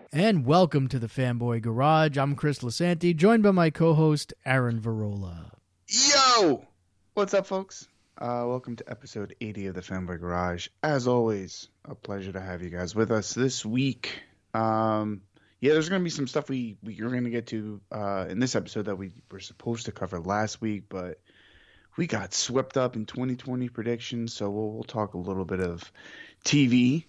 And welcome to the Fanboy Garage. I'm Chris Lasanti, joined by my co-host, Aaron Varola. Yo! What's up, folks? Welcome to episode 80 of the Fanboy Garage. As always, a pleasure to have you guys with us this week. There's going to be some stuff we're going to get to in this episode that we were supposed to cover last week, but we got swept up in 2020 predictions, so we'll talk a little bit of TV,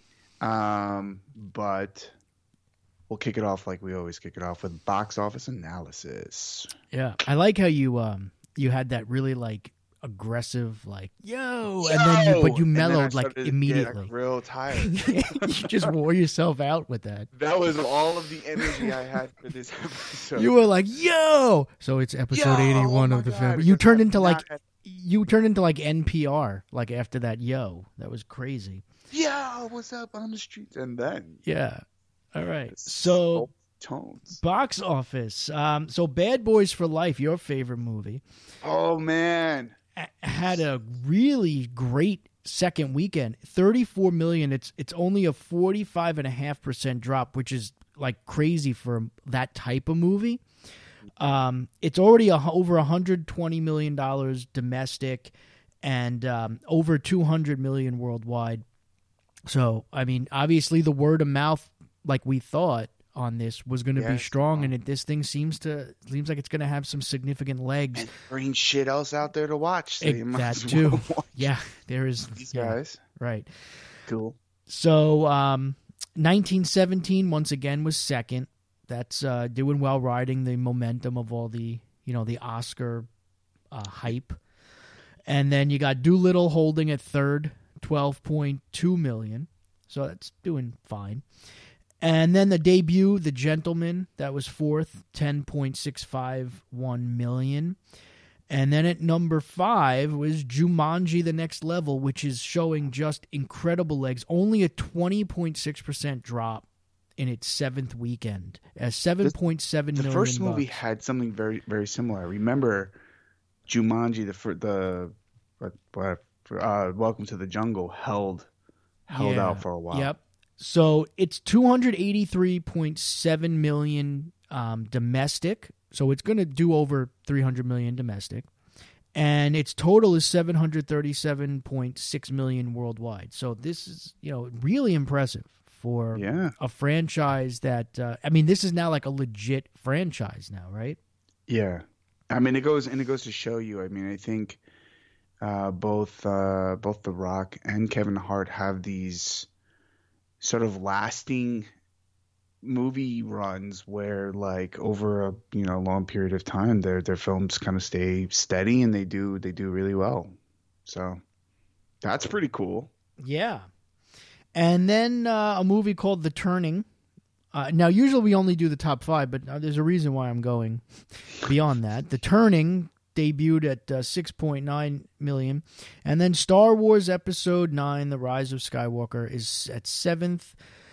but we'll kick it off like we always kick it off with box office analysis. Yeah, I like how you had that really like aggressive like yo, and then you mellowed like immediately. Real tired. You just wore yourself out with that. That was all of the energy I had for this episode. You were like yo, so it's episode 81 of the Fanboy. You turned into like NPR like after that yo. That was crazy. Yo, what's up on the streets? And then yeah. All right. So tones. Box office. So Bad Boys for Life, your favorite movie. Oh man. Had a really great second weekend. 34 million. It's only a 45.5% drop, which is like crazy for that type of movie. It's already over $120 million domestic and over 200 million worldwide. So, I mean, obviously the word of mouth, like we thought on this, was going to be strong, and this thing seems like it's going to have some significant legs. And bring shit else out there to watch. So that too. Yeah, there is these guys. Right. Cool. So, 1917 once again was second. That's doing well, riding the momentum of all the the Oscar hype. And then you got Doolittle holding at third, 12.2 million. So that's doing fine. And then the debut, The Gentleman, that was fourth, 10.651 million. And then at number 5 was Jumanji: The Next Level, which is showing just incredible legs. Only a 20.6% drop in its seventh weekend, at 7.7 million. The first movie had something very, very similar. I remember Jumanji, Welcome to the Jungle, held out for a while. Yep. So it's 283.7 million domestic. So it's going to do over 300 million domestic. And its total is 737.6 million worldwide. So this is, really impressive for a franchise that, this is now like a legit franchise now, right? Yeah. I mean, it goes to show you. I mean, I think both The Rock and Kevin Hart have these sort of lasting movie runs where, like, over a long period of time, their films kind of stay steady and they do really well. So that's pretty cool. Yeah. And then a movie called The Turning. Now, usually we only do the top 5, but there's a reason why I'm going beyond that. The Turning debuted at 6.9 million. And then Star Wars Episode 9, The Rise of Skywalker, is at 7th,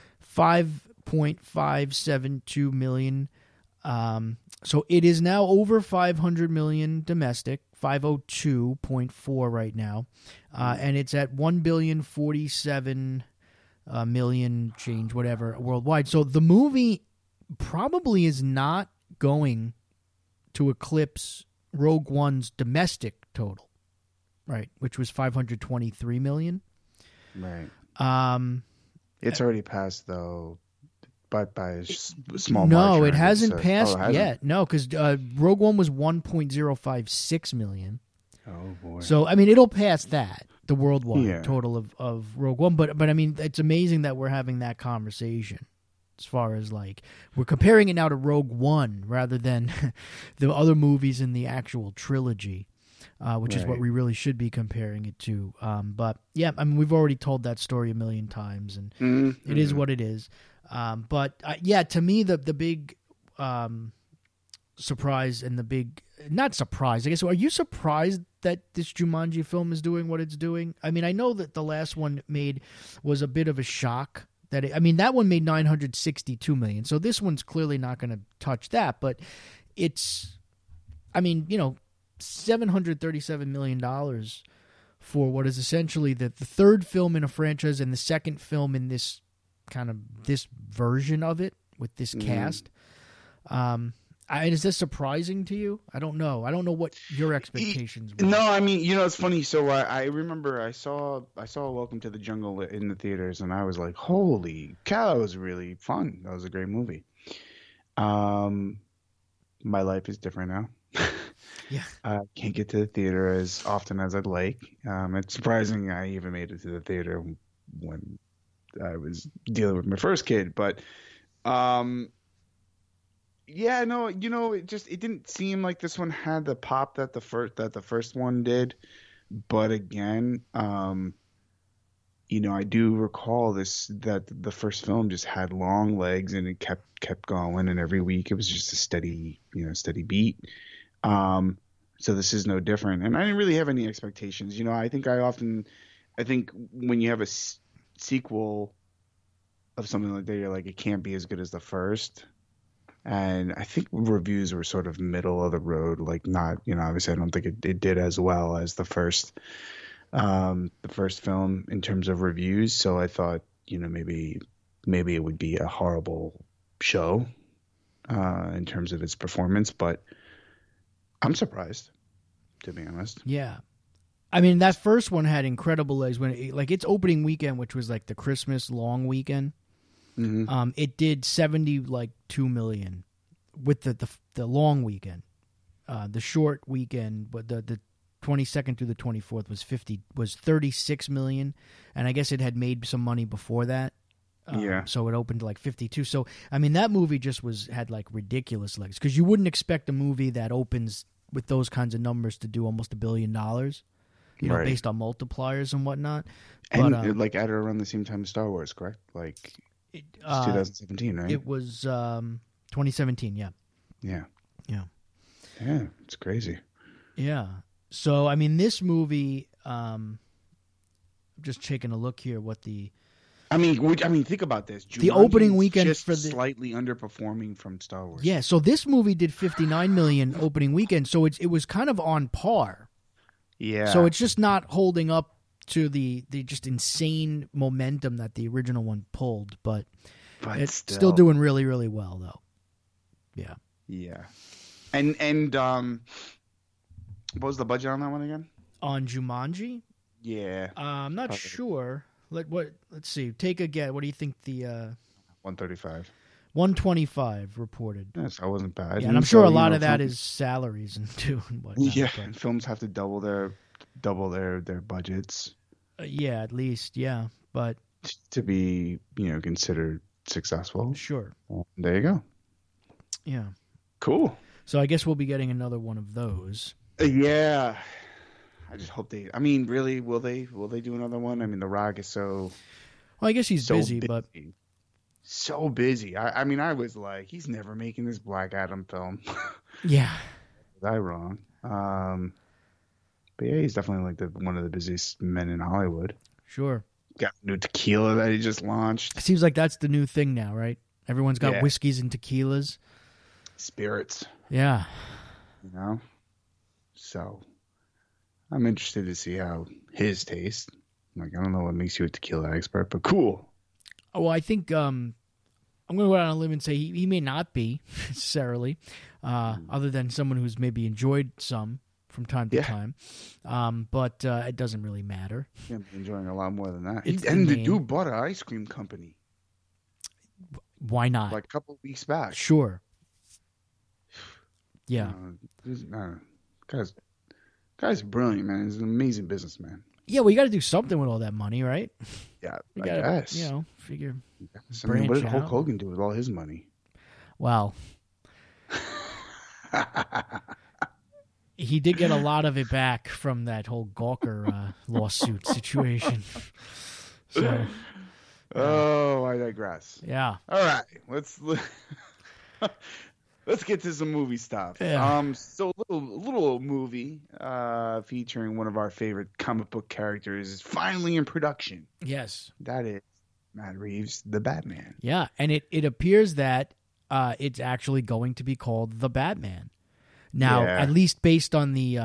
5.572 million. So it is now over 500 million domestic, 502.4 right now. And it's at 1,047 million change, whatever, worldwide. So the movie probably is not going to eclipse Rogue One's domestic total, right, which was 523 million. Right. It's already passed though, but by a small margin. No, it hasn't passed yet. No, because Rogue One was 1.056 million. Oh boy. So I mean, it'll pass that, the worldwide total of Rogue One. But I mean, it's amazing that we're having that conversation. As far as like, we're comparing it now to Rogue One rather than the other movies in the actual trilogy, which is what we really should be comparing it to. But yeah, I mean, we've already told that story a million times, and it is what it is. But to me, the big surprise and the big, not surprise, I guess, are you surprised that this Jumanji film is doing what it's doing? I mean, I know that the last one was a bit of a shock. That one made 962 million. So this one's clearly not going to touch that, but it's, $737 million for what is essentially the third film in a franchise and the second film in this version of it, with this cast. Is this surprising to you? I don't know. I don't know what your expectations were. No, I mean, it's funny. So I remember I saw Welcome to the Jungle in the theaters, and I was like, holy cow, that was really fun. That was a great movie. My life is different now. Yeah. I can't get to the theater as often as I'd like. It's surprising I even made it to the theater when I was dealing with my first kid. But, yeah, no, it didn't seem like this one had the pop that the first one did. But again, I do recall that the first film just had long legs and it kept going, and every week it was just a steady beat. So this is no different, and I didn't really have any expectations. I think when you have a sequel of something like that, you're like, it can't be as good as the first. And I think reviews were sort of middle of the road, like not, obviously I don't think it did as well as the first film in terms of reviews. So I thought, maybe it would be a horrible show in terms of its performance, but I'm surprised, to be honest. Yeah. I mean, that first one had incredible legs when its opening weekend, which was like the Christmas long weekend. Mm-hmm. It did 72 million with the long weekend. The short weekend, but the 22nd through the 24th was 36 million, and I guess it had made some money before that. So it opened like 52. So I mean, that movie just had like ridiculous legs, because you wouldn't expect a movie that opens with those kinds of numbers to do almost $1 billion, Right. based on multipliers and whatnot. And But, at around the same time as Star Wars, correct? Like it's 2017, right? It was 2017. Yeah. Yeah. Yeah. Yeah, it's crazy. Yeah. So I mean, this movie. I'm just taking a look here. What the I mean, think about this. The opening Jumanji's weekend just for the slightly underperforming from Star Wars. Yeah, so this movie did 59 million opening weekend, so it was kind of on par. Yeah. So it's just not holding up to the just insane momentum that the original one pulled, but it's still doing really, really well, though. Yeah. Yeah. And what was the budget on that one again? On Jumanji? Yeah. I'm not sure. Let's see. Take a guess. What do you think the 135. 125 reported. Yes, that wasn't bad. Yeah, and I'm sure a lot of that is salaries and whatnot. Yeah, and films have to double their budgets. Yeah, at least, yeah. But to be, considered successful. Sure. Well, there you go. Yeah. Cool. So I guess we'll be getting another one of those. Yeah. I just hope they. I mean, really, will they? Will they do another one? I mean, The Rock is so. Well, I guess he's busy, but so busy. I mean, I was like, he's never making this Black Adam film. Yeah. Was I wrong? But yeah, he's definitely like one of the busiest men in Hollywood. Sure. Got new tequila that he just launched. It seems like that's the new thing now, right? Everyone's got whiskeys and tequilas. Spirits. Yeah. So I'm interested to see how his taste. Like, I don't know what makes you a tequila expert, but cool. Well, I think I'm going to go out on a limb and say he may not be necessarily, other than someone who's maybe enjoyed some from time to time. But it doesn't really matter. Yeah, I'm enjoying a lot more than that. The dude bought an ice cream company. Why not? Like a couple of weeks back. Sure. Yeah. Guy's brilliant, man. He's an amazing businessman. Yeah, well, you got to do something with all that money, right? Yeah, you I guess. Figure. I mean, what did Hulk Hogan do with all his money? Well, he did get a lot of it back from that whole Gawker lawsuit situation. So, I digress. Yeah. All right, let's get to some movie stuff. Yeah. So a little movie featuring one of our favorite comic book characters is finally in production. Yes. That is Matt Reeves' The Batman. Yeah, and it appears that it's actually going to be called The Batman. Now, at least based on the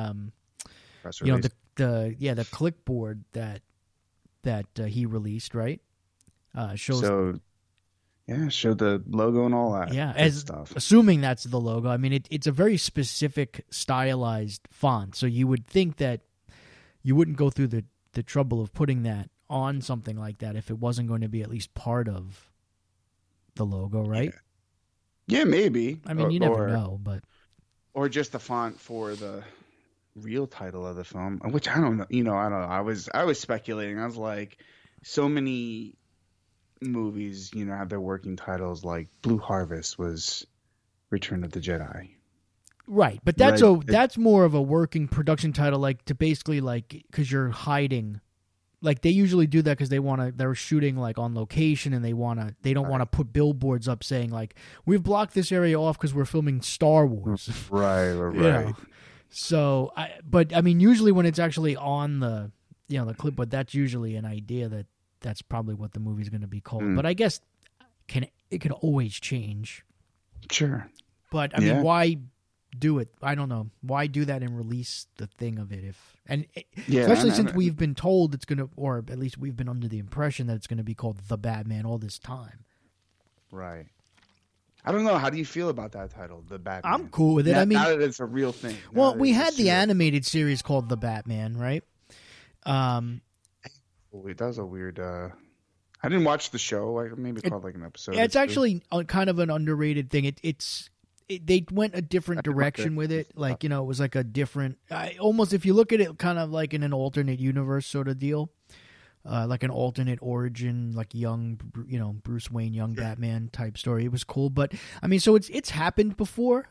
the clipboard that he released, right? Shows. So Yeah, show the logo and all that. Yeah, good stuff. Assuming that's the logo. I mean, it's a very specific stylized font, so you would think that you wouldn't go through the trouble of putting that on something like that if it wasn't going to be at least part of the logo, right? Yeah, maybe. I mean, you never know, but or just the font for the real title of the film, which I don't know. You know, I don't know. I was speculating. I was like, so many movies, you know, have their working titles. Like Blue Harvest was Return of the Jedi. Right, but that's more of a working production title, like to basically like because you're hiding. Like they usually do that because they're shooting like on location and they don't want to put billboards up saying like we've blocked this area off because we're filming Star Wars. Right. You know? So, but I mean, usually when it's actually on the the clip, but that's usually an idea that's probably what the movie's going to be called. But I guess it could always change. Sure. But I mean, why do it? I don't know. Why do that and release the thing of it especially since we've been told it's going to, or at least we've been under the impression that it's going to be called The Batman all this time. Right. I don't know. How do you feel about that title, The Batman? I'm cool with it. I mean, now that it's a real thing. Well, we had the animated series called The Batman, right? That was a weird. I didn't watch the show. Like maybe called like an episode. Yeah, it's actually kind of an underrated thing. They went a different direction with it. Like, it was like a different, almost if you look at it kind of like in an alternate universe sort of deal, like an alternate origin, like young, Bruce Wayne, young Batman type story. It was cool. But I mean, so it's happened before.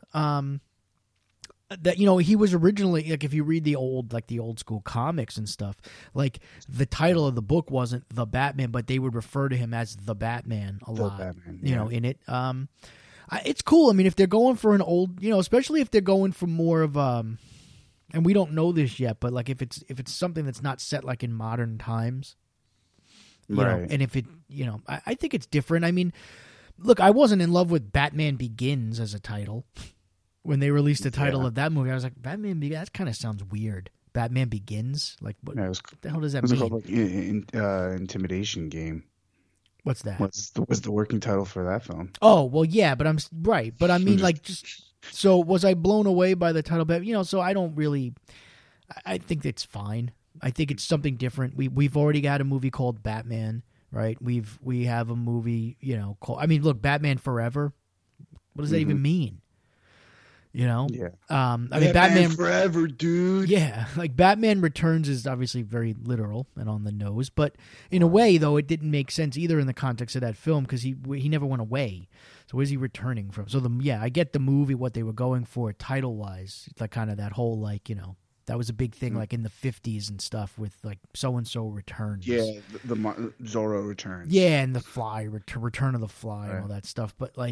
That, he was originally, like if you read the old school comics and stuff, like the title of the book wasn't The Batman, but they would refer to him as The Batman a lot, Batman, in it. It's cool. I mean, if they're going for an old, especially if they're going for more of and we don't know this yet, but like if it's something that's not set like in modern times, right? And if it, I think it's different. I mean, look, I wasn't in love with Batman Begins as a title when they released the title of that movie. I was like, Batman Begins. That kind of sounds weird. Batman Begins, like what the hell does that mean? It was called like Intimidation Game. What's that? What's the working title for that film? Oh, well, yeah, but I'm right. But I mean, like, so was I blown away by the title? But so I don't really. I think it's fine. I think it's something different. We've already got a movie called Batman, right? We have a movie, called. I mean, look, Batman Forever. What does that even mean? Yeah. I mean, Batman Forever, dude. Yeah, like Batman Returns is obviously very literal and on the nose, but in a way, though, it didn't make sense either in the context of that film because he never went away. So where's he returning from? So I get the movie, what they were going for title wise. It's like kind of that whole like that was a big thing like in the 50s and stuff with like so and so returns. Yeah, the Zorro returns. Yeah, and the Fly Return of the Fly and all that stuff. But like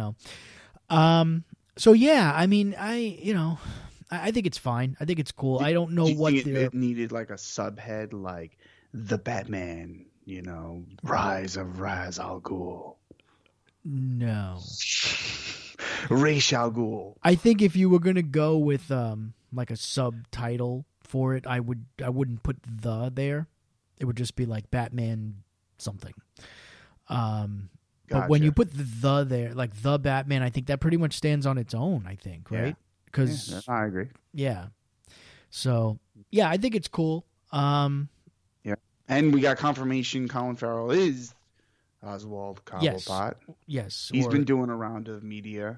So yeah, I mean, I think it's fine. I think it's cool. I don't know what it needed, like a subhead, like The Batman, Rise of Ra's al Ghul. No, Ra's al Ghul. I think if you were gonna go with like a subtitle for it, I wouldn't put the there. It would just be like Batman something. But when you put the there, like The Batman, I think that pretty much stands on its own, I think, right? Because I agree. Yeah. So, yeah, I think it's cool. Yeah. And we got confirmation Colin Farrell is Oswald Cobblepot. Yes. He's been doing a round of media,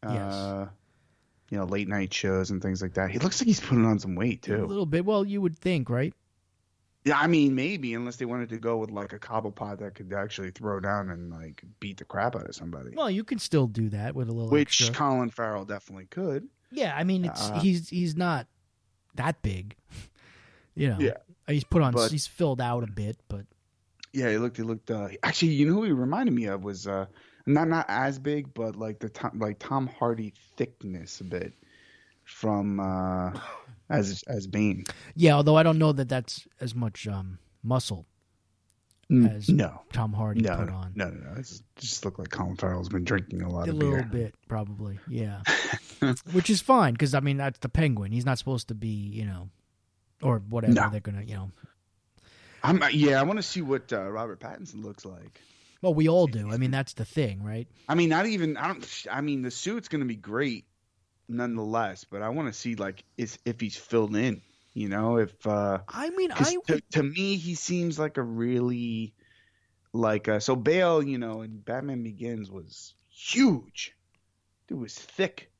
late night shows and things like that. He looks like he's putting on some weight, too. A little bit. Well, you would think, right? Yeah, I mean, maybe, unless they wanted to go with like a Cobblepot that could actually throw down and like beat the crap out of somebody. Well, you can still do that with a little Which extra. Colin Farrell definitely could. Yeah, I mean, he's not that big. Yeah. He's he's filled out a bit, but yeah, he looked. Actually, who he reminded me of was not as big, but like Tom Hardy thickness a bit from as Bane. Yeah, although I don't know that that's as much muscle as Tom Hardy put on. No. It just looked like Colin Farrell's been drinking a lot of beer. A beer. little bit, probably. Yeah, which is fine because I mean that's the Penguin. He's not supposed to be, or whatever they're gonna, I want to see what Robert Pattinson looks like. Well, we all do. I mean, that's the thing, right? I mean, not even. I mean, the suit's going to be great, nonetheless. But I want to see like if he's filled in. You know, if I mean, to me he seems like a really so Bale. You know, in Batman Begins was huge. Dude was thick.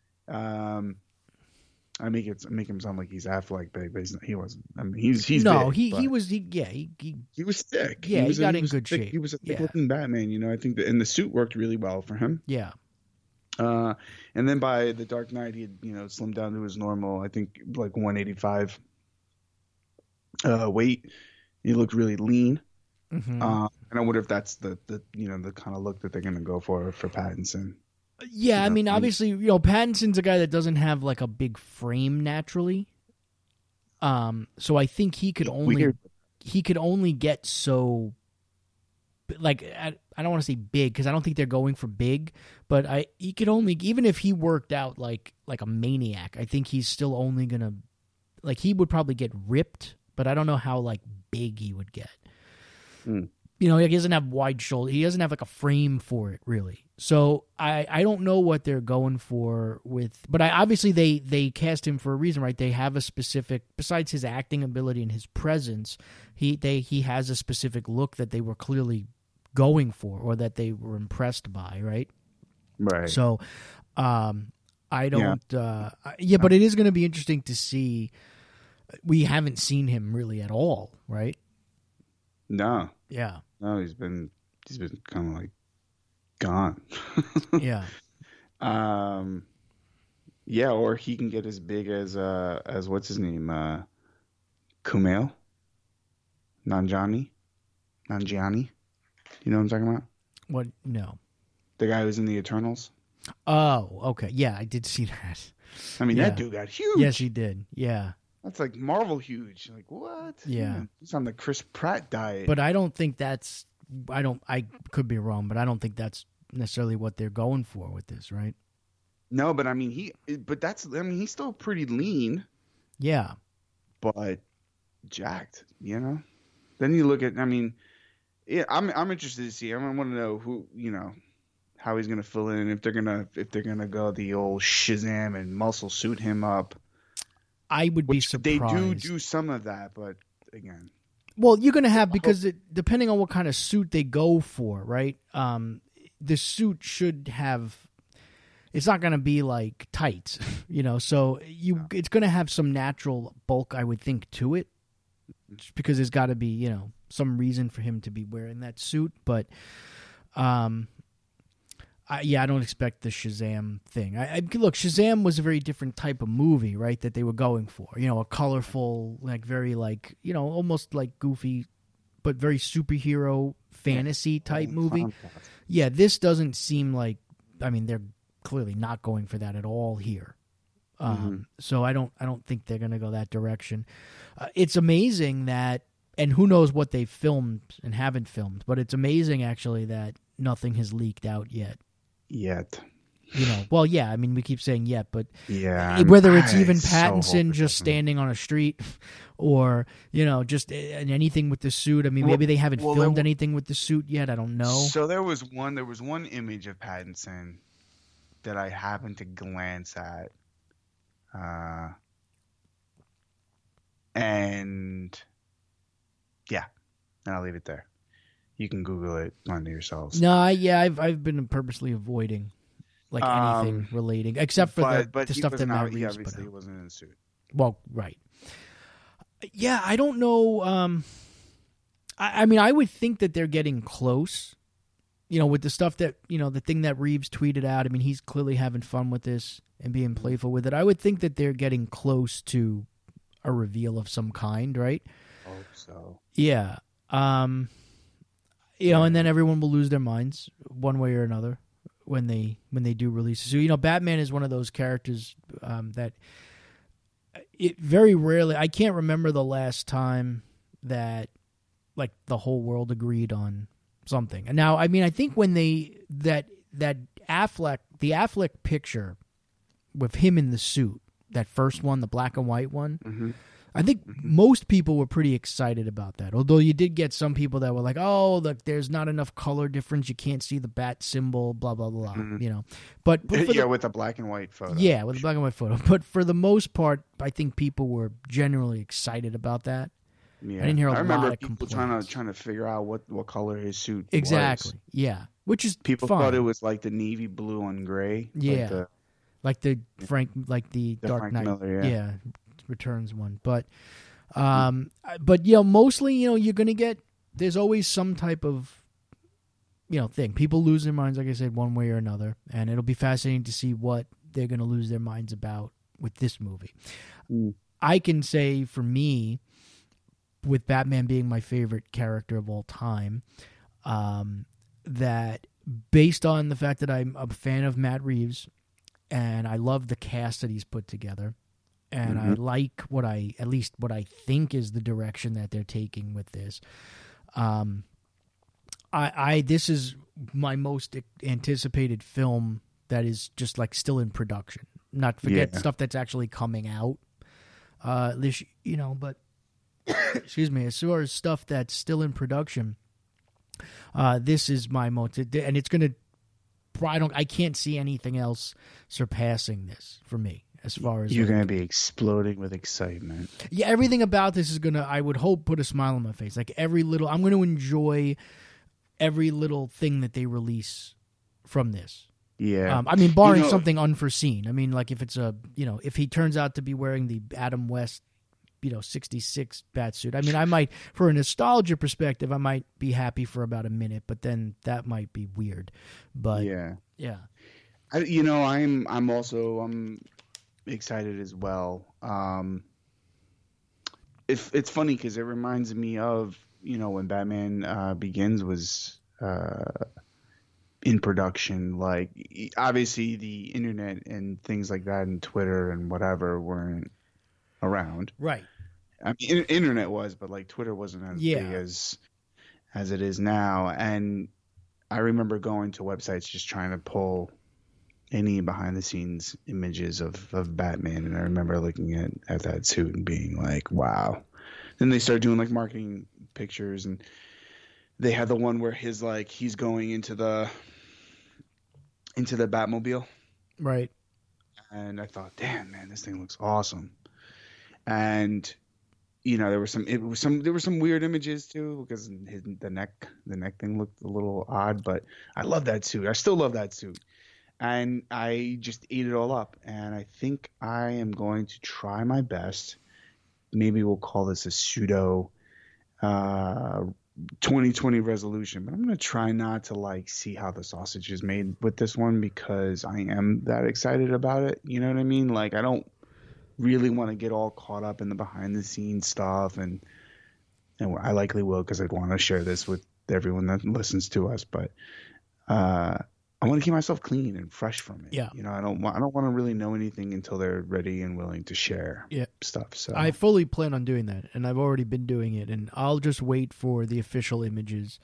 I make him sound like he's Affleck, but he wasn't. I mean, he's no, big, he was he was thick. Yeah, he got in was good thick. shape. He was a thick looking Batman. You know, I think and the suit worked really well for him. Yeah. And then by The Dark Knight, he had, slimmed down to his normal, I think like 185 weight. He looked really lean. Mm-hmm. And I wonder if that's the kind of look that they're going to go for Pattinson. Yeah, I mean, obviously, Pattinson's a guy that doesn't have like a big frame naturally. So I think he could only get so, like, I don't want to say big because I don't think they're going for big, but he could only, even if he worked out like a maniac, I think he's still only gonna, like, he would probably get ripped, but I don't know how like big he would get. He doesn't have wide shoulders. He doesn't have like a frame for it, really. So I don't know what they're going for but obviously they cast him for a reason, right? They have a specific, besides his acting ability and his presence, he has a specific look that they were clearly going for or that they were impressed by, right? Right. So I don't, but it is going to be interesting to see. We haven't seen him really at all, right? No. Yeah. No, he's been kind of like gone. Yeah. Yeah, or he can get as big as what's his name? Kumail Nanjiani. You know what I'm talking about? What? No. The guy who's in the Eternals. Oh, okay. Yeah, I did see that. I mean, that dude got huge. Yes, he did. Yeah. That's like Marvel huge. Like, what? Yeah. He's on the Chris Pratt diet. But I don't think that's, I could be wrong, but I don't think that's necessarily what they're going for with this, right? No, but I mean, he's still pretty lean. Yeah. But jacked, Then you look at, I mean, yeah, I'm interested to see. I want to know who, how he's going to fill in, if they're going to go the old Shazam and muscle suit him up. I would be surprised. They do some of that, but again. Well, you're going to have, because depending on what kind of suit they go for, right? The suit should have, it's not going to be like tights, so it's going to have some natural bulk, I would think, to it. Just because there's got to be, some reason for him to be wearing that suit. But, I don't expect the Shazam thing. Look, Shazam was a very different type of movie, right, that they were going for. A colorful, like very like, almost like goofy, but very superhero fantasy type movie. Yeah, this doesn't seem like, I mean, they're clearly not going for that at all here. So I don't think they're going to go that direction. It's amazing that, and who knows what they've filmed and haven't filmed, but it's amazing actually that nothing has leaked out yet. Well, yeah, I mean, we keep saying yet, but whether it's even Pattinson just standing on a street or, just anything with the suit. I mean, maybe they haven't filmed anything with the suit yet. I don't know. So there was one image of Pattinson that I happened to glance at. And I'll leave it there. You can Google it on yourselves. No, I've been purposely avoiding like anything relating, except for the stuff that Matt Reeves put out. He wasn't in a suit. Well, right. Yeah, I don't know. I mean, I would think that they're getting close. With the stuff that the thing that Reeves tweeted out. I mean, he's clearly having fun with this and being playful with it. I would think that they're getting close to a reveal of some kind, right? I hope so. Yeah. And then everyone will lose their minds one way or another when they do release it. So, Batman is one of those characters that it very rarely, I can't remember the last time that like the whole world agreed on something. And now, I mean, I think when the Affleck picture with him in the suit, that first one, the black and white one, I think most people were pretty excited about that. Although you did get some people that were like, "Oh, look, there's not enough color difference. You can't see the bat symbol." Blah blah blah. You know, but Yeah, with a black and white photo. yeah, with a black and white photo. But for the most part, I think people were generally excited about that. Yeah. I didn't hear a I remember lot of people complaints. trying to figure out what color his suit Exactly. was. Yeah, which is People fine. thought it was like the navy blue and gray. Yeah. Like the Dark Frank Knight. Miller, yeah. Returns one. But mostly, you're gonna get. There's always some type of, thing. People lose their minds, like I said, one way or another, and it'll be fascinating to see what they're gonna lose their minds about with this movie. I can say for me, with Batman being my favorite character of all time, that based on the fact that I'm a fan of Matt Reeves, and I love the cast that he's put together. And I like what I think is the direction that they're taking with this. This is my most anticipated film that is just like still in production. Not forget stuff that's actually coming out. But excuse me, as far as stuff that's still in production, this is my most, and it's gonna. I can't see anything else surpassing this for me. As far as you're going to be exploding with excitement. Yeah, everything about this is going to, I would hope, put a smile on my face. Like I'm going to enjoy every little thing that they release from this. Yeah. Barring something unforeseen. Like if it's if he turns out to be wearing the Adam West, 66 bat suit. I might, for a nostalgia perspective, I might be happy for about a minute, but then that might be weird. But yeah. I'm excited as well. It's funny because it reminds me of when Batman Begins was in production. Like obviously the internet and things like that and Twitter and whatever weren't around. Right. Internet was, but like Twitter wasn't as big as it is now. And I remember going to websites just trying to pull any behind the scenes images of Batman, and I remember looking at that suit and being like, wow. Then they started doing like marketing pictures, and they had the one where he's going into the Batmobile. Right. And I thought, damn man, this thing looks awesome. And there were some weird images too, because the neck thing looked a little odd, but I love that suit. I still love that suit. And I just ate it all up. And I think I am going to try my best. Maybe we'll call this a pseudo 2020 resolution. But I'm going to try not to see how the sausage is made with this one, because I am that excited about it. You know what I mean? I don't really want to get all caught up in the behind the scenes stuff. And I likely will, because I'd want to share this with everyone that listens to us. But I want to keep myself clean and fresh from it. Yeah. I don't want to really know anything until they're ready and willing to share stuff. So I fully plan on doing that, and I've already been doing it, and I'll just wait for the official images.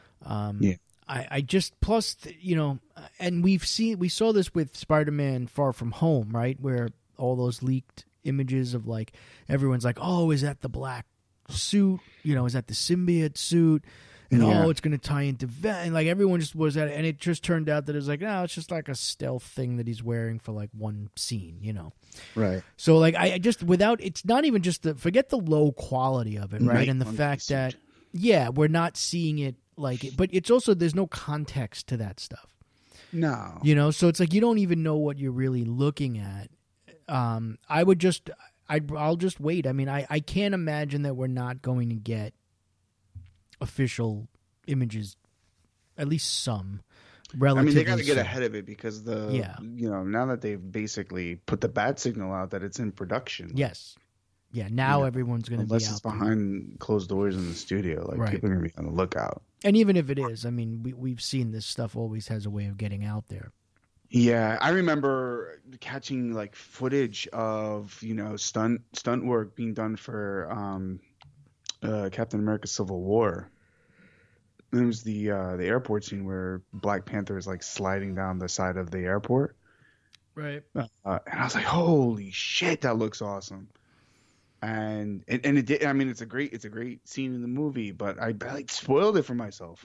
I just, plus, and we saw this with Spider-Man Far From Home, right? Where all those leaked images of everyone's like, oh, is that the black suit? Is that the symbiote suit? And it's going to tie into and everyone just was at it, and it just turned out that it was no, it's just like a stealth thing that he's wearing for one scene, Right. So I just, without, it's not even just forget the low quality of it, right? Night And the fact that we're not seeing it but it's also, there's no context to that stuff. No. So it's you don't even know what you're really looking at. I'll just wait. I can't imagine that we're not going to get official images, at least some. Relatively, they got to get ahead of it, because now that they've basically put the bat signal out that it's in production. Yes. Yeah. Now everyone's going to be out. Unless it's behind closed doors in the studio, people are going to be on the lookout. And even if it is, we've seen this stuff always has a way of getting out there. Yeah, I remember catching footage of stunt work being done for Captain America: Civil War. It was the airport scene where Black Panther is sliding down the side of the airport. Right. And I was like, holy shit, that looks awesome. and it did. I mean, it's a great scene in the movie, but I like spoiled it for myself.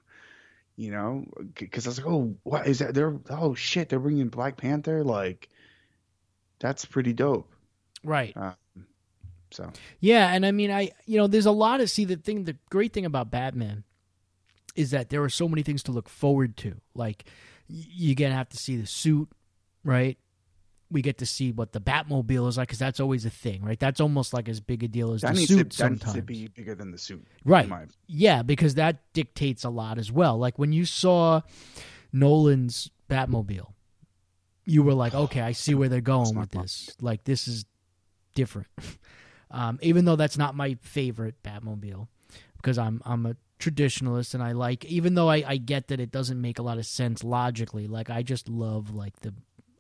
Because I was like, oh, what is that? Oh shit, they're bringing Black Panther. Like, that's pretty dope. Right. So Yeah, and I mean, there's a lot of the great thing about Batman is that there are so many things to look forward to. Like, you're gonna have to see the suit, right? We get to see what the Batmobile is like, because that's always a thing, right? That's almost like as big a deal as the suit sometimes. That needs to be bigger than the suit. Right. Yeah, because that dictates a lot as well. Like, when you saw Nolan's Batmobile, you were like, okay, I see where they're going with this. Like, this is different. Even though that's not my favorite Batmobile, because I'm a traditionalist, and I like, even though I get that it doesn't make a lot of sense logically, like, I just love, like, the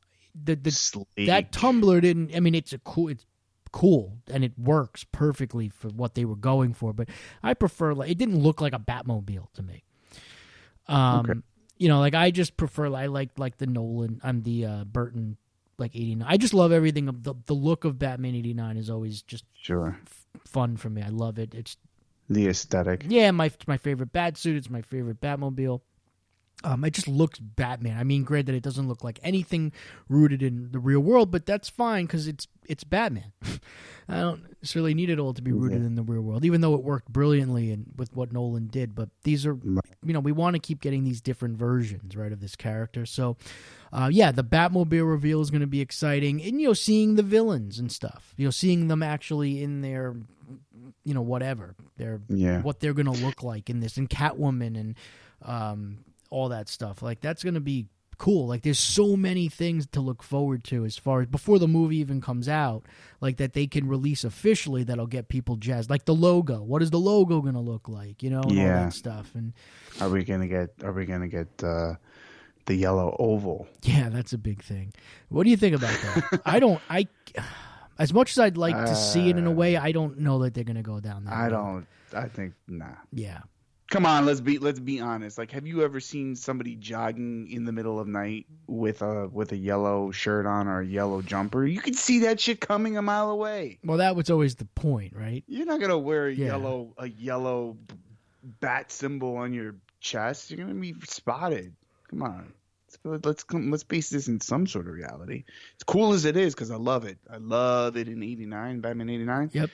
that tumbler didn't. I mean, it's cool and it works perfectly for what they were going for. But I prefer, like, it didn't look like a Batmobile to me. Okay. Like, I just prefer. I like the Nolan. I'm the Burton, like, 89. I just love everything. The look of Batman 89 is always just fun for me. I love it. It's the aesthetic. Yeah, my favorite Batsuit. It's my favorite Batmobile. It just looks Batman. I mean, granted, it doesn't look like anything rooted in the real world, but that's fine because it's Batman. I don't necessarily need it all to be rooted in the real world, even though it worked brilliantly and with what Nolan did. But these are, we want to keep getting these different versions, right, of this character. So, the Batmobile reveal is going to be exciting, and seeing the villains and stuff. Seeing them actually in their, whatever what they're going to look like in this, and Catwoman and all that stuff. Like, that's going to be cool. Like, there's so many things to look forward to as far as before the movie even comes out, like, that they can release officially that'll get people jazzed. Like the logo. What is the logo going to look like? And all that stuff. And are we going to get the yellow oval? Yeah, that's a big thing. What do you think about that? As much as I'd like to see it in a way, I don't know that they're going to go down that road. I think nah. Yeah. Come on, let's be honest. Like, have you ever seen somebody jogging in the middle of night with a yellow shirt on or a yellow jumper? You can see that shit coming a mile away. Well, that was always the point, right? You're not gonna wear a yellow bat symbol on your chest. You're gonna be spotted. Come on, let's base this in some sort of reality. As cool as it is, because I love it. I love it in '89, Batman '89. Yep.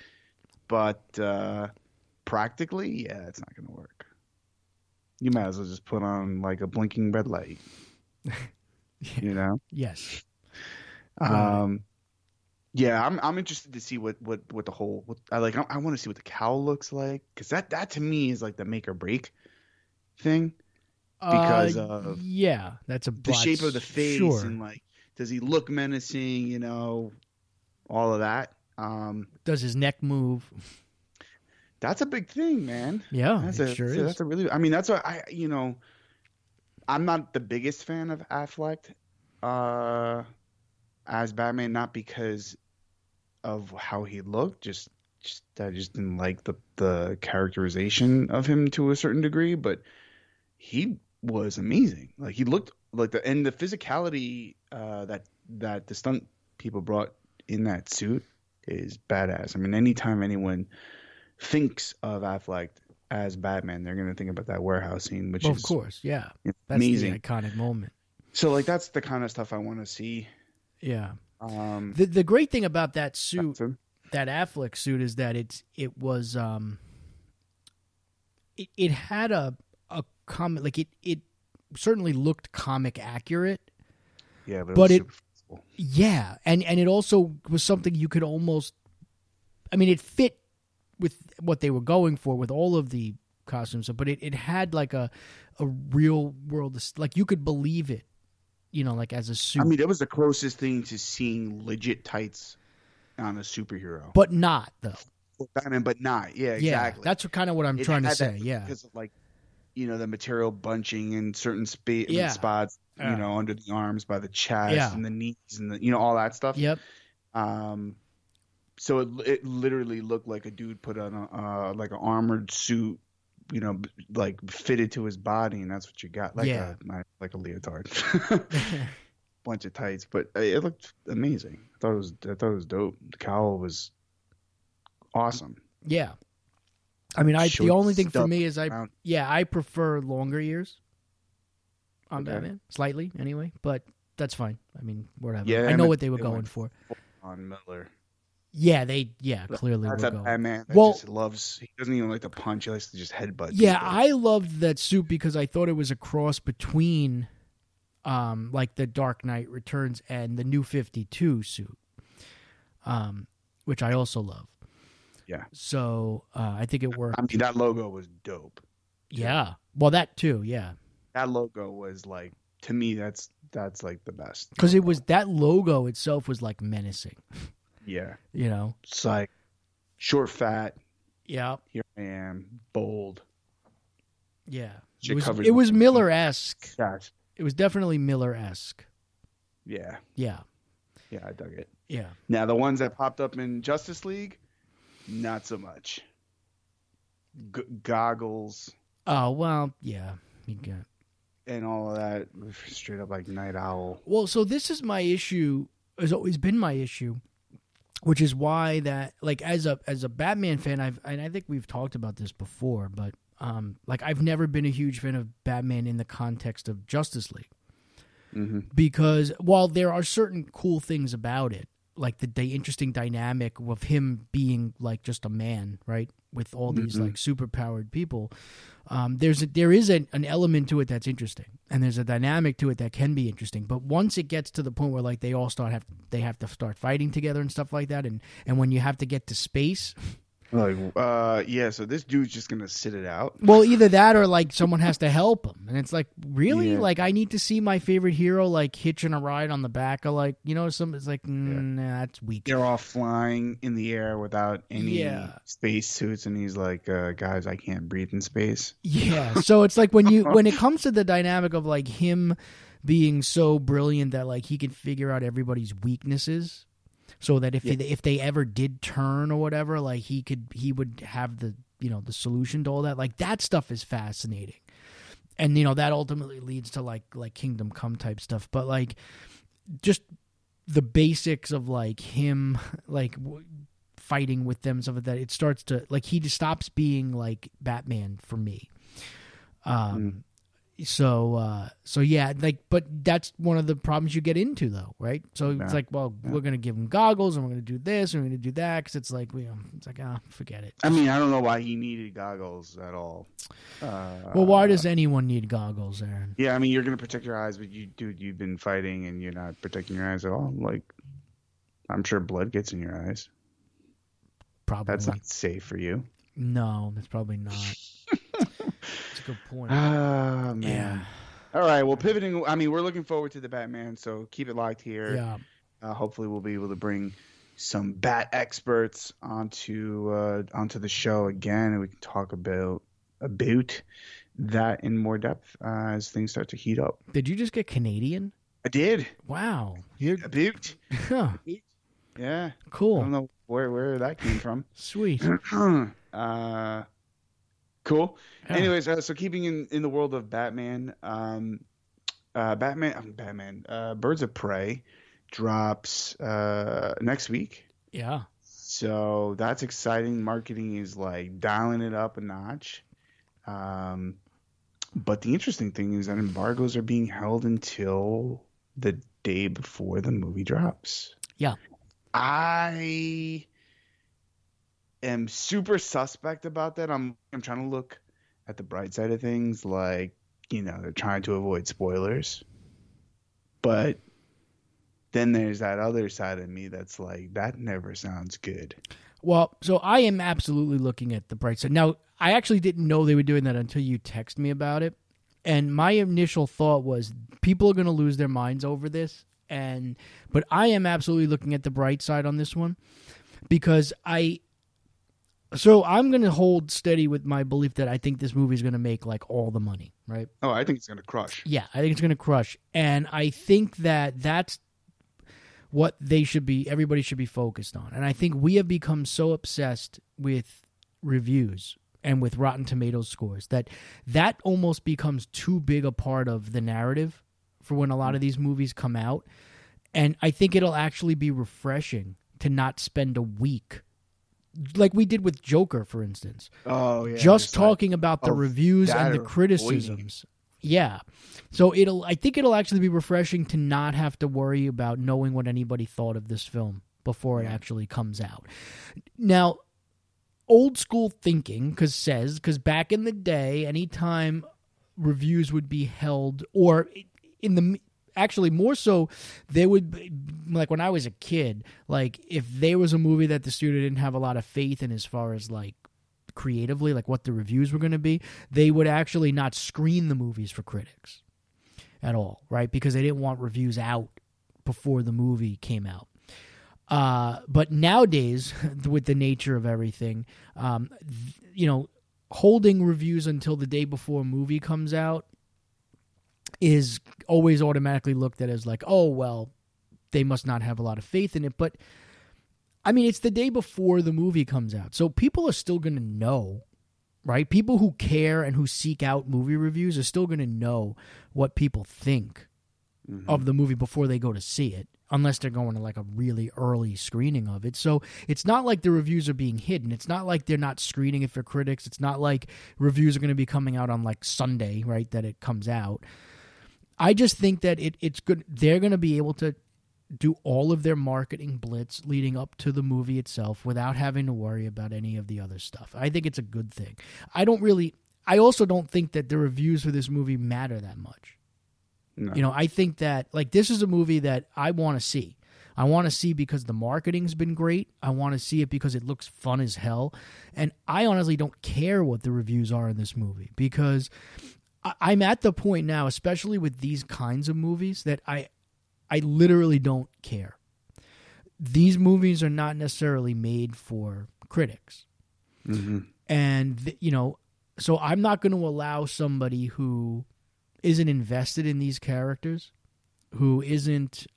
But practically, it's not gonna work. You might as well just put on, like, a blinking red light. Yes. I'm interested to see what the whole. I want to see what the cowl looks like, because that to me is like the make or break thing. Because that's the shape of the face, and, like, does he look menacing? All of that. Does his neck move? That's a big thing, man. Yeah, that's is. That's a really. I mean, that's what I'm not the biggest fan of Affleck as Batman, not because of how he looked, just I just didn't like the characterization of him to a certain degree, but he was amazing. Like, he looked like the physicality that the stunt people brought in that suit is badass. I mean, anytime anyone thinks of Affleck as Batman, they're going to think about that warehouse scene, which is, of course, that's amazing, the iconic moment. So, like, that's the kind of stuff I want to see. Yeah. The great thing about that suit, that Affleck suit, is that it had a comic, like, it certainly looked comic accurate. Yeah, but it was yeah, and it also was something you could almost. I mean, it fit with what they were going for with all of the costumes, but it had like a real world, like, you could believe it, like, as a suit. I mean, that was the closest thing to seeing legit tights on a superhero, but not though. Batman, but not. Yeah, exactly. That's kind of what I'm trying to say. Because of, like, the material bunching in certain spots, under the arms, by the chest and the knees, and all that stuff. Yep. So it literally looked like a dude put on like an armored suit, like, fitted to his body, and that's what you got, like a leotard, bunch of tights. But it looked amazing. I thought it was dope. The cowl was awesome. Yeah. I mean, the Short only thing for stuff me is around. I prefer longer ears on Okay. Batman, slightly anyway, but that's fine. I mean, whatever. Yeah, I know what they were going for. On Miller. Yeah, clearly That's were a going. Batman that Well, just loves. He doesn't even like to punch. He likes to just headbutt. yeah, people. I loved that suit because I thought it was a cross between, like the Dark Knight Returns and the New 52 suit, which I also love. Yeah. So I think it worked. I mean, that logo was dope. Yeah. Well, that too. Yeah. That logo was like, to me, that's like the best. Because it was that logo itself was like menacing. Yeah. You know. It's like short, fat. Yeah. Here I am, bold. Yeah. Shit covered It was in- Miller-esque. Yes. It was definitely Miller-esque. Yeah. Yeah. Yeah, I dug it. Yeah. Now the ones that popped up in Justice League, not so much. Goggles Oh, well, yeah. You got. and all of that, straight up like Night Owl. Well, so this is my issue. Has always been my issue, which is why that, like, as a Batman fan, I think we've talked about this before, but like I've never been a huge fan of Batman in the context of Justice League, because while there are certain cool things about it, like the interesting dynamic of him being like just a man, right, with all these like superpowered people. There is an element to it that's interesting, and there's a dynamic to it that can be interesting. But once it gets to the point where like they have to start fighting together and stuff like that, and when you have to get to space, Like, yeah. So this dude's just gonna sit it out. well, either that or like someone has to help him, and it's like really Yeah. like I need to see my favorite hero like hitching a ride on the back of like some. It's like nah, that's weak. They're all flying in the air without any Yeah. space suits, and he's like, "Guys, I can't breathe in space." Yeah, so it's like when it comes to the dynamic of like him being so brilliant that like he can figure out everybody's weaknesses, so that if they ever did turn or whatever, like he would have the the solution to all that. Like that stuff is fascinating, and that ultimately leads to like Kingdom Come type stuff. But like just the basics of like him like fighting with them, stuff like that. It starts to like he just stops being like Batman for me. So yeah, like, but that's one of the problems you get into though, right? So it's like, well, we're gonna give him goggles and we're gonna do this and we're gonna do that because it's like, it's like, forget it. I mean, I don't know why he needed goggles at all. Well, why does anyone need goggles, Aaron? Yeah, I mean, you're gonna protect your eyes, but you've been fighting and you're not protecting your eyes at all. Like, I'm sure blood gets in your eyes. Probably. That's not safe for you. No, that's probably not. That's a good point. Oh man. Yeah. All right. Well, pivoting. I mean, we're looking forward to the Batman, so keep it locked here. Yeah. Hopefully, we'll be able to bring some Bat experts onto the show again, and we can talk about that in more depth as things start to heat up. Did you just get Canadian? I did. Wow. You're About. huh, Yeah. I cool. don't know where that came from. Sweet. Cool. Yeah. Anyways, so keeping in the world of Batman, Birds of Prey drops next week. Yeah. So that's exciting. Marketing is like dialing it up a notch. But the interesting thing is that embargoes are being held until the day before the movie drops. Yeah. I am super suspect about that. I'm trying to look at the bright side of things, like, they're trying to avoid spoilers. But then there's that other side of me that's like, that never sounds good. Well, so I am absolutely looking at the bright side. Now, I actually didn't know they were doing that until you texted me about it. And my initial thought was people are going to lose their minds over this. But I am absolutely looking at the bright side on this one because So I'm going to hold steady with my belief that I think this movie is going to make like all the money, right? Oh, I think it's going to crush. Yeah, I think it's going to crush. And I think that that's what everybody should be focused on. And I think we have become so obsessed with reviews and with Rotten Tomatoes scores that almost becomes too big a part of the narrative for when a lot of these movies come out. And I think it'll actually be refreshing to not spend a week like we did with Joker, for instance. Oh yeah, Just talking about the reviews and the are criticisms. Yeah. So I think it'll actually be refreshing to not have to worry about knowing what anybody thought of this film before it actually comes out. Now, old school thinking because back in the day, anytime reviews would be held, or in the actually more so, they would be, like when I was a kid, like if there was a movie that the studio didn't have a lot of faith in as far as like creatively, like what the reviews were going to be, they would actually not screen the movies for critics at all, right? Because they didn't want reviews out before the movie came out. But nowadays, with the nature of everything, holding reviews until the day before a movie comes out is always automatically looked at as like, oh, well, they must not have a lot of faith in it. But, I mean, it's the day before the movie comes out. So people are still going to know, right? People who care and who seek out movie reviews are still going to know what people think of the movie before they go to see it, unless they're going to like a really early screening of it. So it's not like the reviews are being hidden. It's not like they're not screening it for critics. It's not like reviews are going to be coming out on like Sunday, right, that it comes out. I just think that it's good. They're going to be able to do all of their marketing blitz leading up to the movie itself without having to worry about any of the other stuff. I think it's a good thing. I also don't think that the reviews for this movie matter that much. No. I think that like this is a movie that I want to see. I want to see because the marketing's been great. I want to see it because it looks fun as hell. And I honestly don't care what the reviews are in this movie because I'm at the point now, especially with these kinds of movies, that I literally don't care. These movies are not necessarily made for critics. Mm-hmm. And, so I'm not going to allow somebody who isn't invested in these characters, who isn't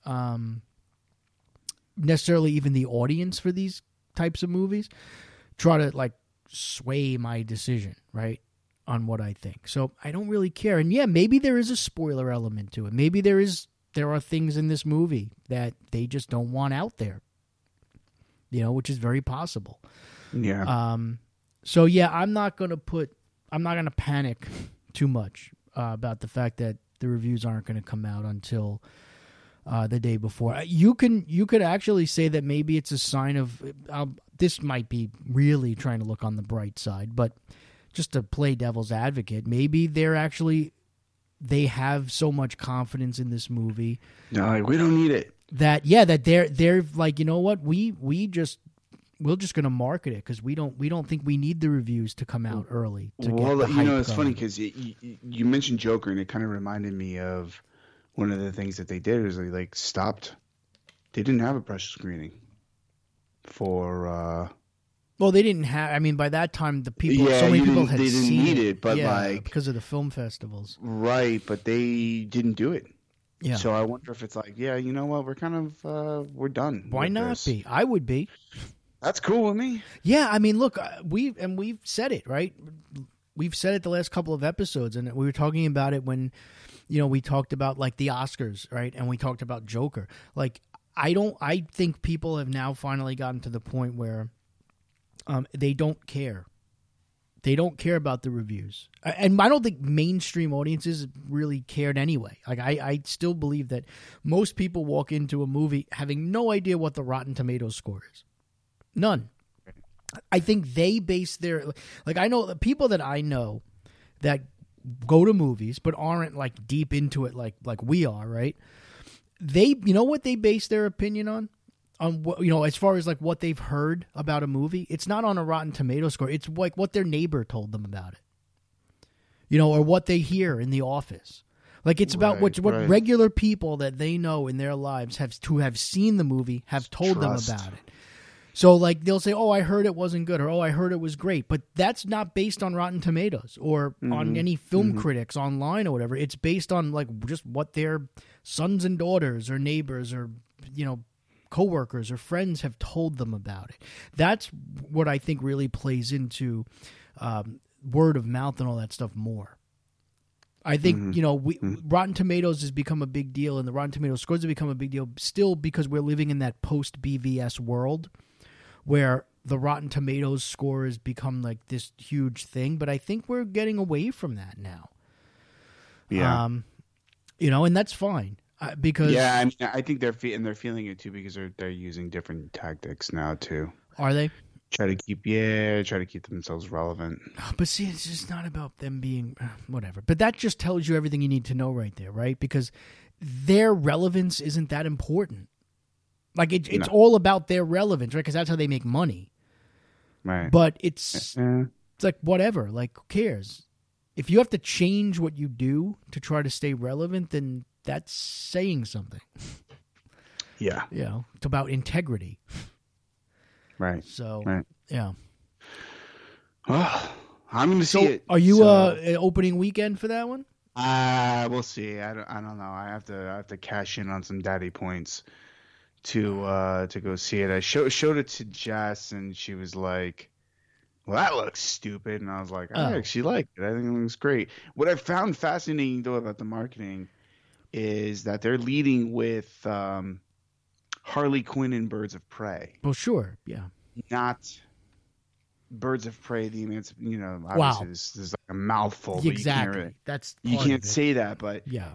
necessarily even the audience for these types of movies, try to like sway my decision, right, on what I think. So I don't really care. And yeah, maybe there is a spoiler element to it. Maybe there are things in this movie that they just don't want out there, which is very possible. Yeah. So yeah, I'm not going to panic too much about the fact that the reviews aren't going to come out until the day before. You could actually say that maybe it's a sign of this might be really trying to look on the bright side, but just to play devil's advocate, maybe they have so much confidence in this movie. No, we don't need it. That they're like, you know what, we're just going to market it because we don't think we need the reviews to come out early. It's going. Funny because you mentioned Joker, and it kind of reminded me of one of the things that they did is they stopped. They didn't have a press screening for. Well, they didn't have. I mean, by that time, so many people had seen they didn't need it, but because of the film festivals, right? But they didn't do it. Yeah. So I wonder if it's like, you know what, we're kind of we're done. Why not be? I would be. That's cool with me. Yeah, I mean, look, we've said it, right? We've said it the last couple of episodes, and we were talking about it when, we talked about like the Oscars, right? And we talked about Joker. Like, I think people have now finally gotten to the point where they don't care. They don't care about the reviews. And I don't think mainstream audiences really cared anyway. Like, I still believe that most people walk into a movie having no idea what the Rotten Tomatoes score is. None. I think they base their I know the people that I know that go to movies but aren't like deep into it like we are, right? They what they base their opinion on what as far as like what they've heard about a movie. It's not on a Rotten Tomatoes score. It's like what their neighbor told them about it. Or what they hear in the office. Like it's about what regular people that they know in their lives have seen the movie have told them about it. So, like, they'll say, oh, I heard it wasn't good, or oh, I heard it was great. But that's not based on Rotten Tomatoes or on any film critics online or whatever. It's based on, like, just what their sons and daughters or neighbors or, coworkers or friends have told them about it. That's what I think really plays into word of mouth and all that stuff more. I think, Rotten Tomatoes has become a big deal, and the Rotten Tomatoes scores have become a big deal still because we're living in that post-BVS world where the Rotten Tomatoes score has become like this huge thing, but I think we're getting away from that now. Yeah. And that's fine because Yeah, I mean, I think they're feeling it too because they're using different tactics now too. Are they? Try to keep themselves relevant. But see, it's just not about them being whatever. But that just tells you everything you need to know right there, right? Because their relevance isn't that important. Like it's all about their relevance, right? Because that's how they make money. Right. But it's like whatever. Like who cares? If you have to change what you do to try to stay relevant, then that's saying something. Yeah. It's about integrity. Right. So right. Yeah. Well, I'm going to see it. Are you an opening weekend for that one? We'll see. I don't know. I have to cash in on some daddy points to go see it. I showed it to Jess, and she was like, "Well, that looks stupid," and I was like, "I actually like it. I think it looks great." What I found fascinating though about the marketing is that they're leading with Harley Quinn and Birds of Prey. Well, sure, yeah, not Birds of Prey. Obviously wow. this is like a mouthful. Exactly. You can't say that, but yeah.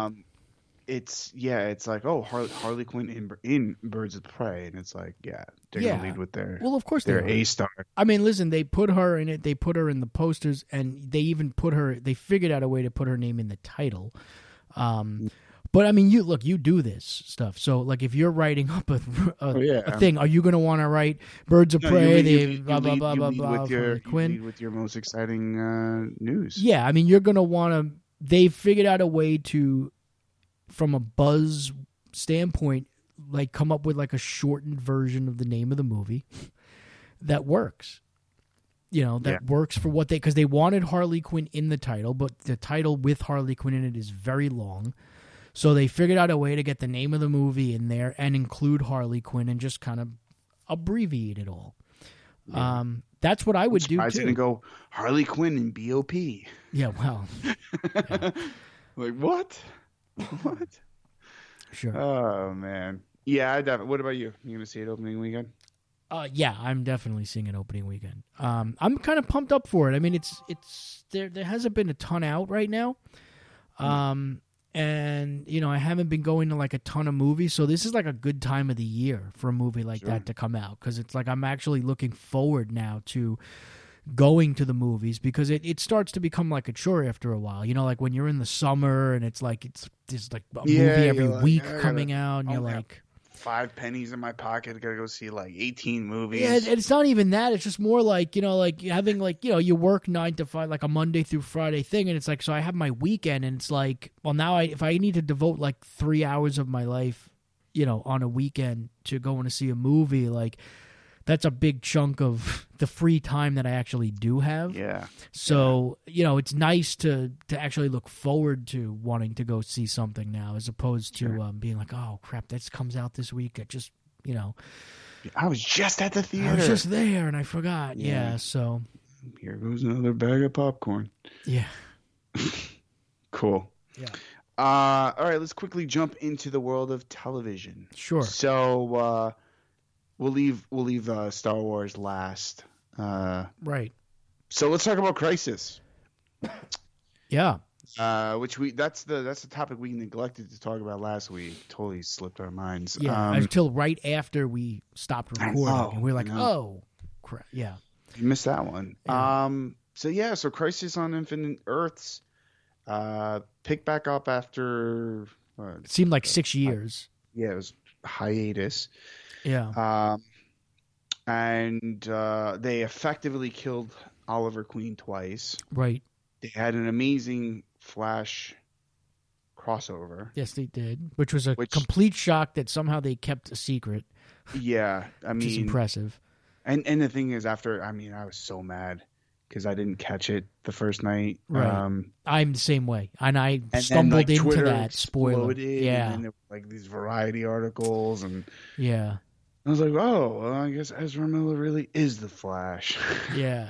It's like Harley Quinn in Birds of Prey, and it's like they're gonna lead with their of course their A star. I mean, listen, they put her in it. They put her in the posters, and they even they figured out a way to put her name in the title. But I mean, you do this stuff. So like, if you're writing up a thing, are you going to want to write Birds of Prey? Blah blah blah blah blah. With your most exciting news. Yeah, I mean, you're going to want to. They figured out a way to, from a buzz standpoint, like come up with like a shortened version of the name of the movie that works. Works for what because they wanted Harley Quinn in the title, but the title with Harley Quinn in it is very long. So they figured out a way to get the name of the movie in there and include Harley Quinn and just kind of abbreviate it all. Yeah. That's what I would do too. I was going to go Harley Quinn and BOP. Yeah, well. Yeah. Like what? What? Sure. Oh man. Yeah, I definitely. What about you? You going to see it opening weekend? Yeah, I'm definitely seeing it opening weekend. I'm kind of pumped up for it. I mean, it's there hasn't been a ton out right now. And, I haven't been going to like a ton of movies. So this is like a good time of the year for a movie like that to come out. Because it's like I'm actually looking forward now to going to the movies because it starts to become like a chore after a while. Like when you're in the summer and it's there's like a movie every week coming out and you're like... 5 pennies in my pocket. I gotta go see like 18 movies. Yeah, it's not even that. It's just more like, like having like, you work 9 to 5, like a Monday through Friday thing. And it's like, so I have my weekend and it's like, well, now if I need to devote like 3 hours of my life, on a weekend to going to see a movie, like that's a big chunk of the free time that I actually do have. Yeah. So, it's nice to actually look forward to wanting to go see something now as opposed to being like, oh, crap, this comes out this week. I just, I was just at the theater. I was just there and I forgot. Yeah, so. Here goes another bag of popcorn. Yeah. Cool. Yeah. All right, let's quickly jump into the world of television. Sure. So, We'll leave Star Wars last. Right. So let's talk about Crisis. Yeah. That's the topic we neglected to talk about last week. Totally slipped our minds. Yeah. Until right after we stopped recording, and we were like, "Oh, crap!" Yeah. You missed that one. Yeah. So Crisis on Infinite Earths picked back up after. It seemed like 6 years. Yeah, it was hiatus. Yeah. And they effectively killed Oliver Queen twice. Right. They had an amazing Flash crossover. Yes, they did, which was a complete shock that somehow they kept a secret. Yeah, I mean, which is impressive. And the thing is, I was so mad because I didn't catch it the first night. Right. I'm the same way, and I stumbled into Twitter that spoiler. Yeah, and there were, like these Variety articles, and yeah, I was like, oh, well, I guess Ezra Miller really is the Flash. Yeah.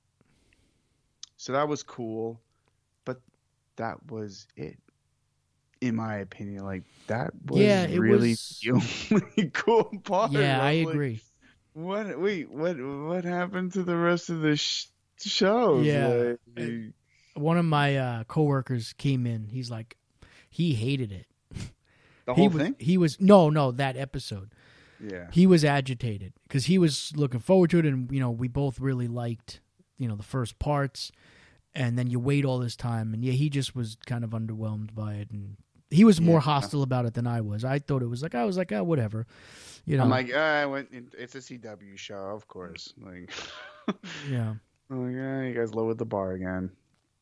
So that was cool, but that was it. in my opinion, like that was Yeah, it really was. the only cool part. Yeah, I I'm like, agree. what? Wait, what happened to the rest of the shows? Yeah. Like One of my coworkers came in. He's like, he hated it. the whole thing? He was no, that episode. Yeah. He was agitated because he was looking forward to it, and we both really liked the first parts, and then you wait all this time, and yeah, he just was kind of underwhelmed by it, and he was more hostile about it than I was. I thought it was like oh, whatever, I'm like, it's a CW show, of course. Like, yeah. I'm like, you guys lowered the bar again.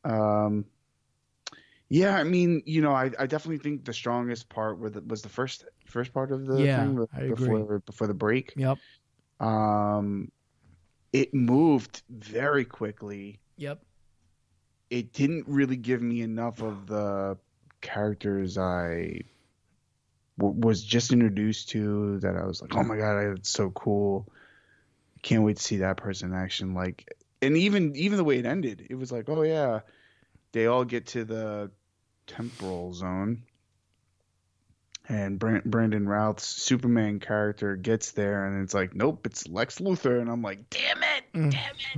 Yeah, I mean, I definitely think the strongest part was the first part of the thing I agree. before the break. Yep. It moved very quickly. Yep. It didn't really give me enough of the characters I was just introduced to that I was like, oh my god, it's so cool. Can't wait to see that person in action. Like, and even the way it ended, it was like, oh yeah, they all get to the temporal zone, and Brandon Routh's Superman character gets there, and it's like, nope, it's Lex Luthor, and I'm like, damn it.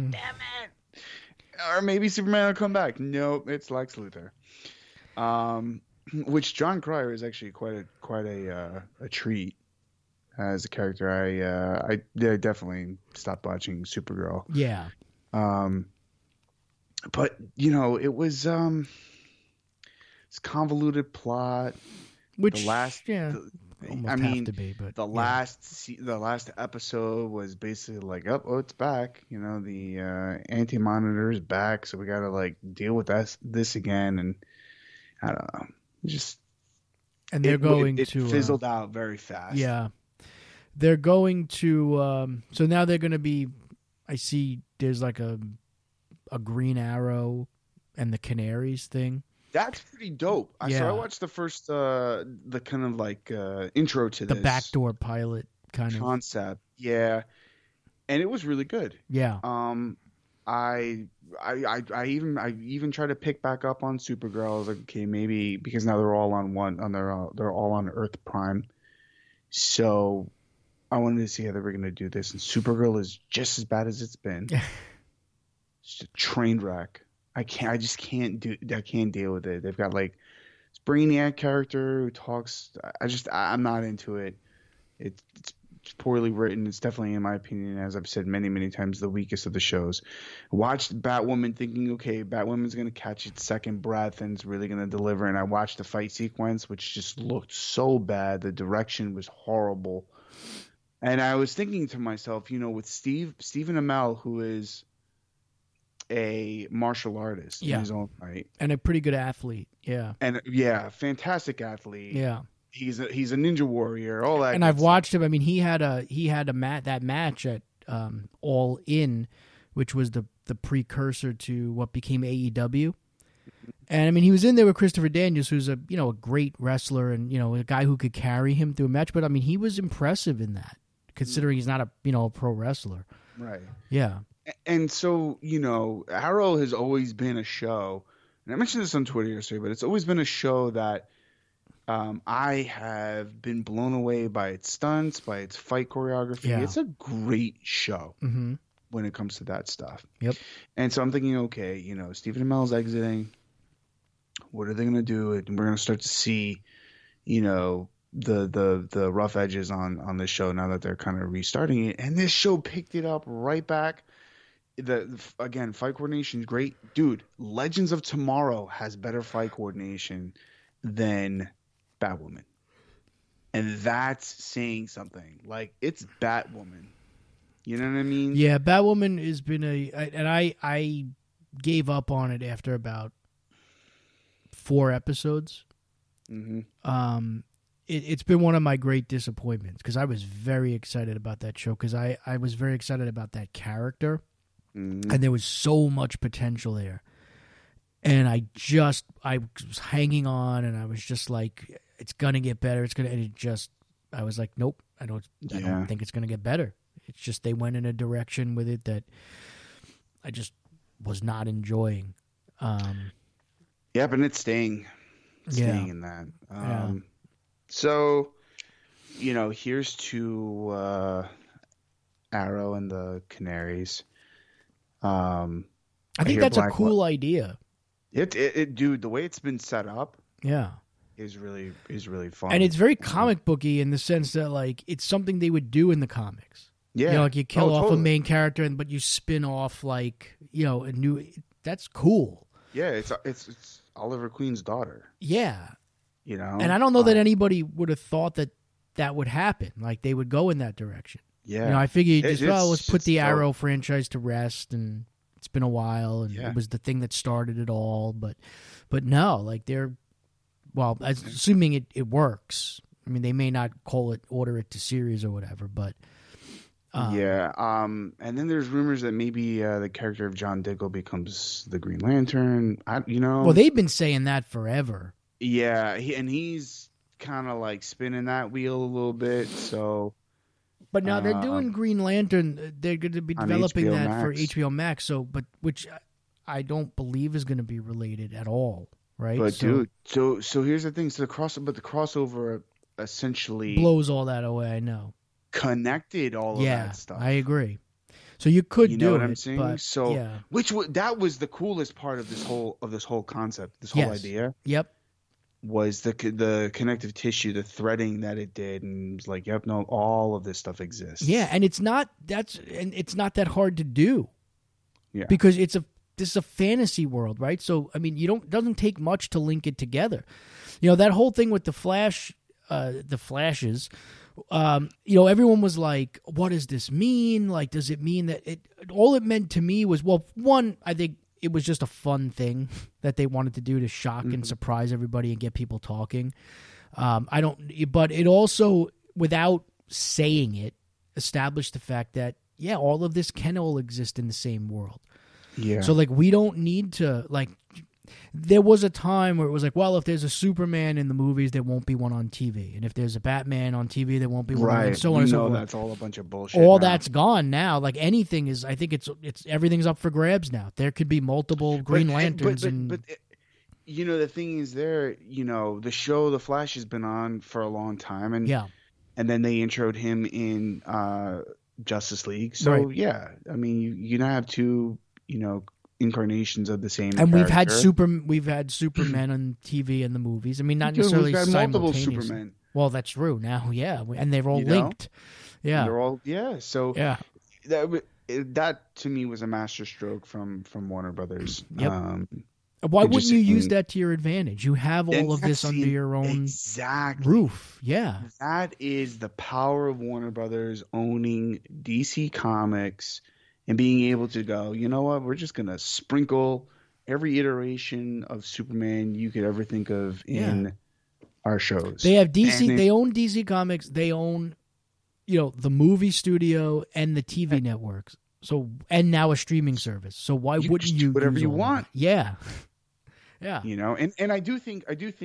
Or maybe Superman will come back. Nope, it's Lex Luthor. Which John Cryer is actually quite a treat as a character. I definitely stopped watching Supergirl. Yeah. But it was it's convoluted plot. Which the last, almost have to be, but the last episode was basically like, oh, it's back. The Anti-Monitor is back, so we got to like deal with this again, and I don't know, and they're going it to fizzled out very fast. Yeah, they're going to. So now they're going to be. I see. There's like a Green Arrow and the Canaries thing. That's pretty dope. So I watched the first, the kind of like intro to the this backdoor pilot kind of concept. Yeah, and it was really good. Yeah. I even tried to pick back up on Supergirl. I was like, okay, maybe because now they're all they're all on Earth Prime. So I wanted to see how they were going to do this, and Supergirl is just as bad as it's been. It's a train wreck. I can't deal with it. They've got like this Brainiac character who talks. I'm not into it. It's poorly written. It's definitely, in my opinion, as I've said many, many times, the weakest of the shows. Watched Batwoman thinking, okay, Batwoman's going to catch its second breath and it's really going to deliver. And I watched the fight sequence, which just looked so bad. The direction was horrible. And I was thinking to myself, with Stephen Amell, who is a martial artist in his own right, and a pretty good athlete. Yeah, and fantastic athlete. Yeah, he's a ninja warrior. All that. And I've watched him. I mean, he had that match at All In, which was the precursor to what became AEW. And I mean, he was in there with Christopher Daniels, who's a great wrestler and a guy who could carry him through a match. But I mean, he was impressive in that, considering he's not a pro wrestler. Right. Yeah. And so, Arrow has always been a show, and I mentioned this on Twitter yesterday, but it's always been a show that I have been blown away by its stunts, by its fight choreography. Yeah. It's a great show when it comes to that stuff. Yep. And so I'm thinking, okay, Stephen Amell's exiting. What are they going to do? And we're going to start to see, the rough edges on this show now that they're kind of restarting it. And this show picked it up right back. Again, fight coordination is great. Dude, Legends of Tomorrow has better fight coordination than Batwoman. And that's saying something. Like, it's Batwoman. You know what I mean? Yeah, Batwoman has been and I gave up on it after about 4 episodes. Mm-hmm. It's been one of my great disappointments because I was very excited about that show because I was very excited about that character. Mm-hmm. And there was so much potential there. And I was hanging on, and I was just like, it's going to get better. I was like, nope, I don't think it's going to get better. It's just they went in a direction with it that I just was not enjoying. Yeah, but it's staying. staying in that. So, here's to Arrow and the Canaries. I think that's a cool idea. It, dude, the way it's been set up, yeah, is really fun, and it's very comic booky in the sense that like it's something they would do in the comics. Yeah, like you kill off a main character, but you spin off like a new. That's cool. Yeah, it's Oliver Queen's daughter. Yeah, and I don't know that anybody would have thought that would happen. Like they would go in that direction. Yeah, I figured let's put the Arrow franchise to rest, and it's been a while, and it was the thing that started it all. But no, like assuming it works. I mean, they may not order it to series or whatever, but. And then there's rumors that maybe the character of John Diggle becomes the Green Lantern. Well, they've been saying that forever. Yeah, he's kind of like spinning that wheel a little bit. So, but now they're doing Green Lantern. They're going to be developing that for HBO Max. So, which I don't believe is going to be related at all, right? But dude, so here's the thing. So the crossover essentially blows all that away. I know. Connected all of that stuff. I agree. So you could do what I'm it, saying? but, so that was the coolest part of this whole concept, this whole idea. Yep. Was the connective tissue, the threading that it did, and it was like, yep, no, all of this stuff exists. Yeah, and it's not that hard to do. Yeah. Because this is a fantasy world, right? So I mean, it doesn't take much to link it together. That whole thing with the Flashes. Everyone was like, what does this mean? Like, does it mean that all it meant to me was, well, one, I think it was just a fun thing that they wanted to do to shock and surprise everybody and get people talking. But it also, without saying it, established the fact that, all of this can all exist in the same world. Yeah. So, like, we don't need to, like, there was a time where it was like, well, if there's a Superman in the movies, there won't be one on TV, and if there's a Batman on TV, there won't be one. Right. And so on and so forth. That's all a bunch of bullshit. All that's gone now. Like anything is, I think it's everything's up for grabs now. There could be multiple Green Lanterns, but the thing is, the show The Flash has been on for a long time, and then they introed him in Justice League. So I mean, you now have two, incarnations of the same and character. we've had Superman on TV and the multiple I mean, not necessarily we've got multiple Supermen. Well, that's true now, and they're all linked. Yeah, they're all So that to me was a masterstroke from Warner Brothers. Yep. Why wouldn't you use that to your advantage? You have all of this under your own roof. Yeah, that is the power of Warner Brothers owning DC Comics. And being able to go, you know what? We're just gonna sprinkle every iteration of Superman you could ever think of in our shows. They have DC. They own DC Comics. They own, the movie studio and the TV networks. So and now a streaming service. So why wouldn't you do whatever you want? Yeah. And I do think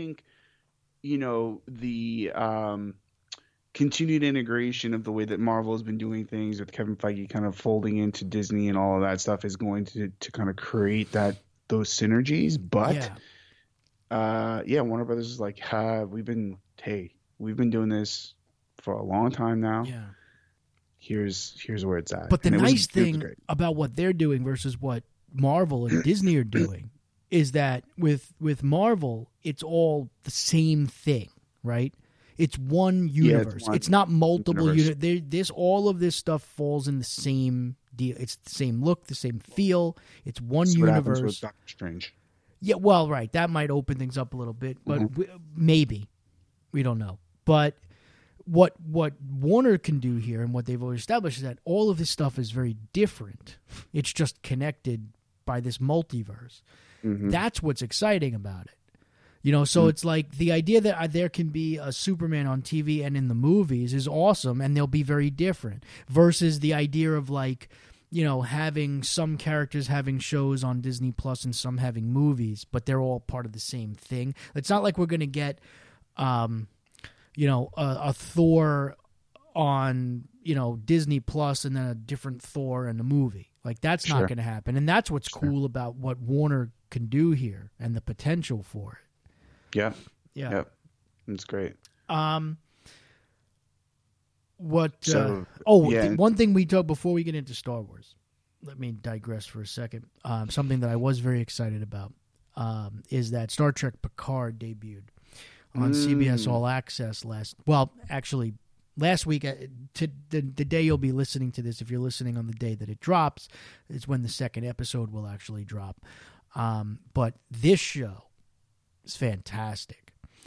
the continued integration of the way that Marvel has been doing things with Kevin Feige kind of folding into Disney and all of that stuff is going to kind of create those synergies. But Warner Brothers is like, we've been doing this for a long time now. Yeah. Here's where it's at. But the nice thing about what they're doing versus what Marvel and Disney are doing is that with Marvel, it's all the same thing, right? It's one universe. It's not multiple universe. All of this stuff falls in the same deal. It's the same look, the same feel. It's one universe. What happens with Doctor Strange. Yeah, well, right. That might open things up a little bit, but maybe. We don't know. But what Warner can do here and what they've always established is that all of this stuff is very different. It's just connected by this multiverse. Mm-hmm. That's what's exciting about it. So it's like the idea that there can be a Superman on TV and in the movies is awesome, and they'll be very different versus the idea of like, having some characters having shows on Disney Plus and some having movies, but they're all part of the same thing. It's not like we're going to get, a Thor on, Disney Plus and then a different Thor in a movie. Like that's not going to happen. And that's what's cool about what Warner can do here and the potential for it. Yeah. Yeah. Yep. It's great. Um. So The one thing we talked before we get into Star Wars. Let me digress for a second. Something that I was very excited about is that Star Trek Picard debuted on CBS All Access last week. To the day you'll be listening to this, if you're listening on the day that it drops, is when the second episode will actually drop. But this show is fantastic.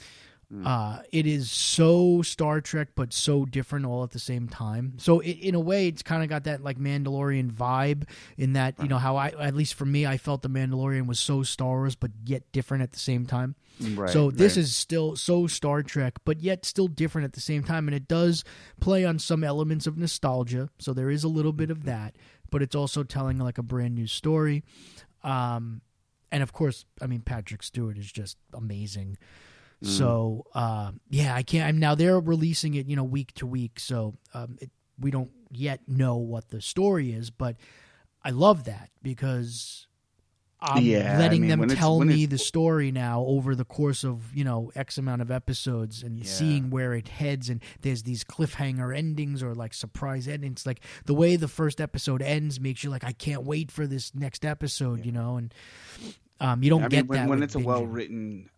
It is so Star Trek, but so different all at the same time. So in a way, it's kind of got that like Mandalorian vibe in that, you know, how at least for me, I felt the Mandalorian was so Star Wars, but yet different at the same time. Right, so this is still so Star Trek, but yet still different at the same time. And it does play on some elements of nostalgia. So there is a little bit of that, but it's also telling like a brand new story. And of course, I mean, Patrick Stewart is just amazing. So, I can't. Now they're releasing it, you know, week to week. So we don't yet know what the story is, but I love that because I'm letting them tell me the story now over the course of, you know, X amount of episodes and seeing where it heads. And there's these cliffhanger endings or like surprise endings. Like the way the first episode ends makes you like, I can't wait for this next episode, you know, and you don't get that when it's a well-written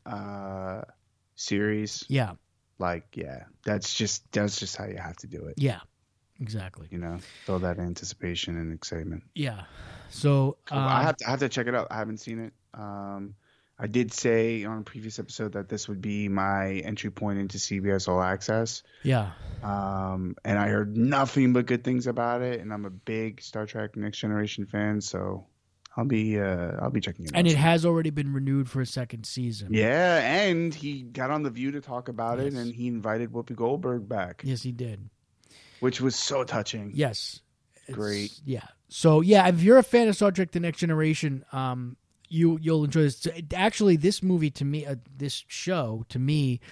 series. Yeah. Like, that's just how you have to do it. Yeah, exactly. You know, throw that anticipation and excitement. Yeah. So I have to check it out. I haven't seen it. I did say on a previous episode that this would be my entry point into CBS All Access. Yeah. And I heard nothing but good things about it, and I'm a big Star Trek Next Generation fan, so I'll be checking it out. And it has already been renewed for a second season. Yeah, and he got on The View to talk about it, and he invited Whoopi Goldberg back. Yes, he did. Which was so touching. Yes. Great. Yeah. So, if you're a fan of Star Trek The Next Generation, you'll enjoy this. Actually, this movie to me, this show to me,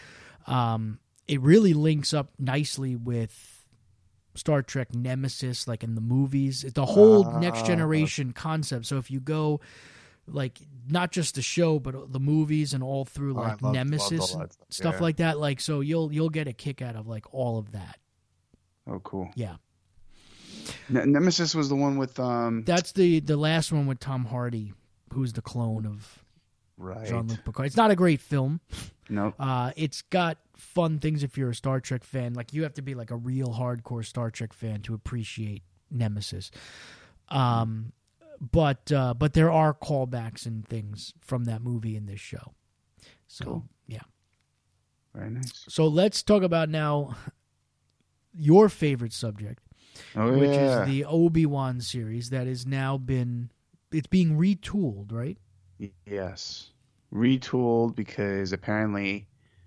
it really links up nicely with Star Trek Nemesis, like in the movies. It's the whole Next Generation concept. So if you go, like, not just the show, but the movies and all through, like, Nemesis stuff like that. Like, so you'll get a kick out of, like, all of that. Oh, cool. Yeah. Nemesis was the one with... That's the last one with Tom Hardy, who's the clone of Jean-Luc Picard. It's not a great film. No. It's got fun things if you're a Star Trek fan. Like, you have to be like a real hardcore Star Trek fan to appreciate Nemesis. But there are callbacks and things from that movie in this show. So, cool. Yeah. Very nice. So let's talk about now your favorite subject, which is the Obi-Wan series that is now it's being retooled, right? Yes. Retooled because apparently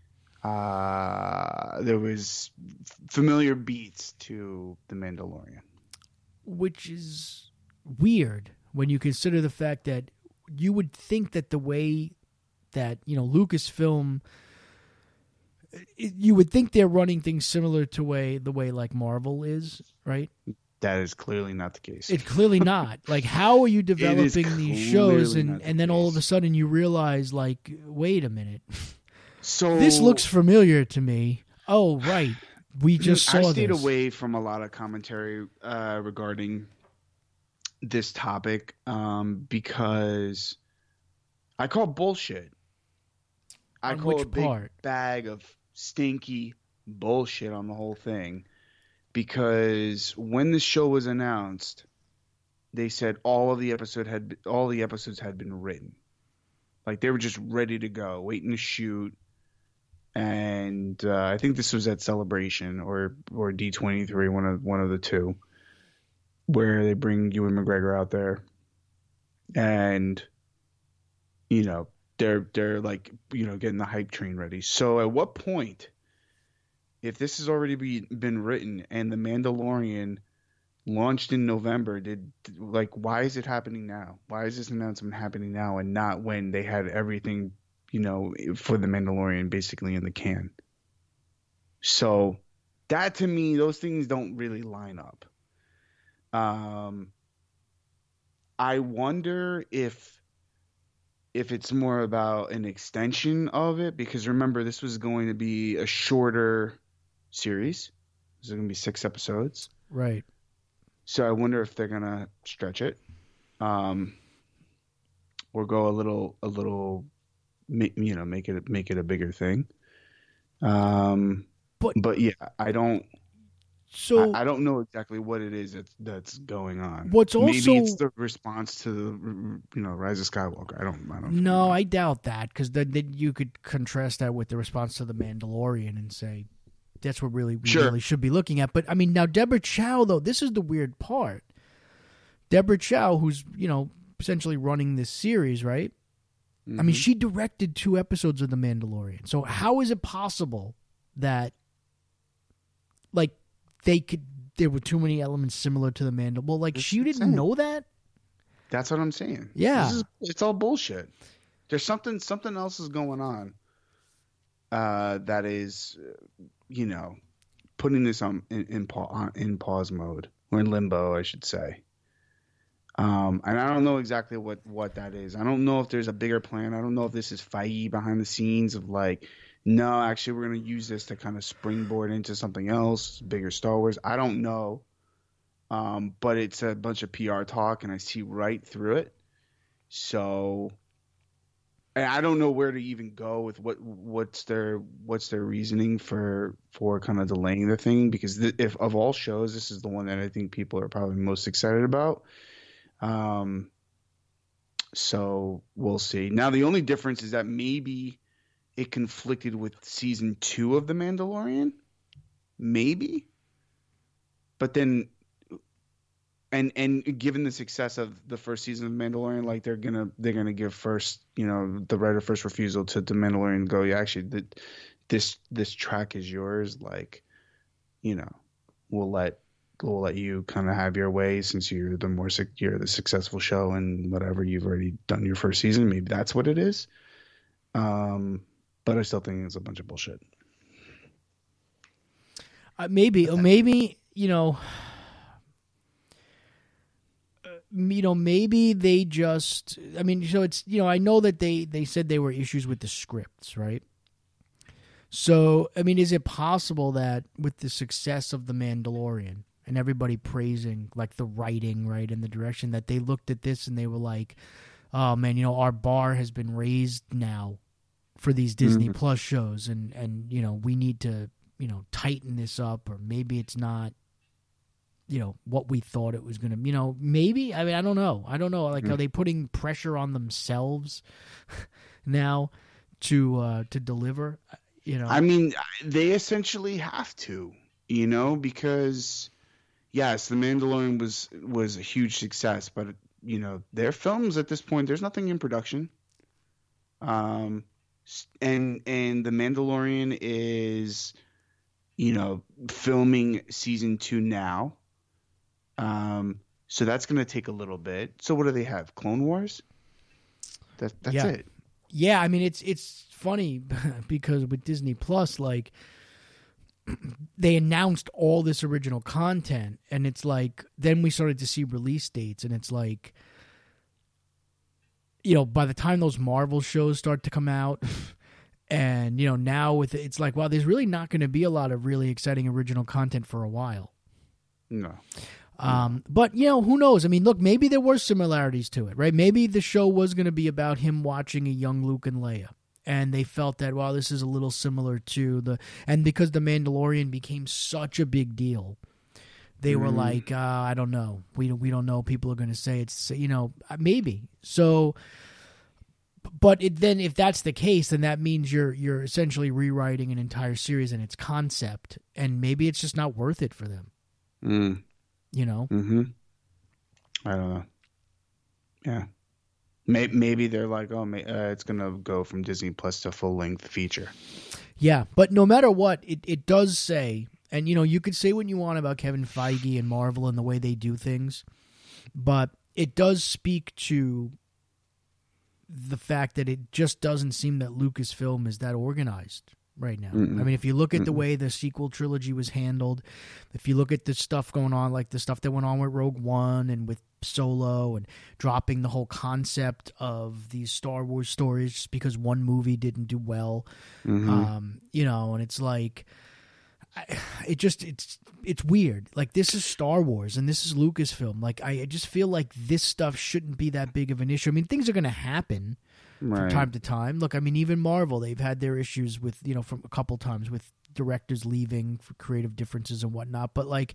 there was familiar beats to The Mandalorian. Which is weird when you consider the fact that you would think that the way that, you know, Lucasfilm, you would think they're running things similar to the way like Marvel is, right? That is clearly not the case. It's clearly not. Like, how are you developing these shows and then all of a sudden you realize, like, wait a minute. So this looks familiar to me. Oh, right. We just saw this. I stayed away from a lot of commentary regarding this topic because I call bullshit. I call a big bag of stinky bullshit on the whole thing. Because when the show was announced, they said all the episodes had been written, like they were just ready to go, waiting to shoot. And I think this was at Celebration or D23, one of the two, where they bring Ewan McGregor out there, and you know they're like, you know, getting the hype train ready. So at what point? If this has already been written and The Mandalorian launched in November, why is it happening now? Why is this announcement happening now and not when they had everything, you know, for The Mandalorian basically in the can? So that, to me, those things don't really line up. I wonder if if it's more about an extension of it, because remember, this was going to be a shorter series. This is going to be 6 episodes. Right. So I wonder if they're going to stretch it, um, or go a little, make it a bigger thing. But But yeah, so I don't know exactly what it is that's going on. what's also Maybe it's the response to the Rise of Skywalker. I don't. no, I doubt that, because then you could contrast that with the response to the Mandalorian and say that's what we really should be looking at. But I mean, now Deborah Chow, though, this is the weird part. Deborah Chow, who's essentially running this series, right? Mm-hmm. I mean, she directed 2 episodes of The Mandalorian. So how is it possible that, like, there were too many elements similar to The Mandalorian? Well, like, she didn't know that? That's what I'm saying. Yeah. It's all bullshit. There's something else is going on. That is, putting this in pause mode, or in limbo, I should say. And I don't know exactly what that is. I don't know if there's a bigger plan. I don't know if this is Feige behind the scenes of like, no, actually, we're going to use this to kind of springboard into something else, bigger Star Wars. I don't know. But it's a bunch of PR talk, and I see right through it. So, and I don't know where to even go with what's their reasoning for kind of delaying the thing, because if of all shows, this is the one that I think people are probably most excited about. So we'll see. Now, the only difference is that maybe it conflicted with season 2 of The Mandalorian, maybe. But then, and given the success of the first season of Mandalorian, like they're gonna give first, the right of first refusal to The Mandalorian and go, yeah, actually, this track is yours. Like, we'll let you kind of have your way, since you're the successful show and whatever, you've already done your first season. Maybe that's what it is. But I still think it's a bunch of bullshit. Maybe maybe they just. I mean, so it's I know that they said there were issues with the scripts, right? So I mean, is it possible that with the success of The Mandalorian and everybody praising like the writing, right, and the direction, that they looked at this and they were like, oh man, our bar has been raised now for these Disney Plus shows, and we need to tighten this up, or maybe it's not what we thought it was going to, maybe. I mean, I don't know. Like, are they putting pressure on themselves now to deliver? I mean, they essentially have to, because yes, The Mandalorian was a huge success, but their films at this point, there's nothing in production. And The Mandalorian is, filming season 2 now. So that's going to take a little bit. So what do they have? Clone Wars? That's it. Yeah, I mean, it's funny because with Disney Plus, like, they announced all this original content, and it's like, then we started to see release dates, and it's like, by the time those Marvel shows start to come out, and now with it's like, wow, there's really not going to be a lot of really exciting original content for a while. No. But who knows? I mean, look, maybe there were similarities to it, right? Maybe the show was going to be about him watching a young Luke and Leia, and they felt that, wow, this is a little similar to and because The Mandalorian became such a big deal, they were like, I don't know, we don't know. People are going to say it's, maybe so. But then, if that's the case, then that means you're essentially rewriting an entire series and its concept, and maybe it's just not worth it for them. I don't know. Yeah. Maybe they're like, it's going to go from Disney Plus to full-length feature. Yeah, but no matter what, it does say, and you could say what you want about Kevin Feige and Marvel and the way they do things, but it does speak to the fact that it just doesn't seem that Lucasfilm is that organized right now. Mm-mm. I mean, if you look at the Mm-mm. way the sequel trilogy was handled, if you look at the stuff going on, like the stuff that went on with Rogue One and with Solo and dropping the whole concept of these Star Wars stories just because one movie didn't do well, you know, and it's like, it's weird. Like, this is Star Wars and this is Lucasfilm. Like, I just feel like this stuff shouldn't be that big of an issue. I mean, things are going to happen from time to time. Look, I mean, even Marvel, they've had their issues with, you know, from a couple times with directors leaving for creative differences and whatnot. But like,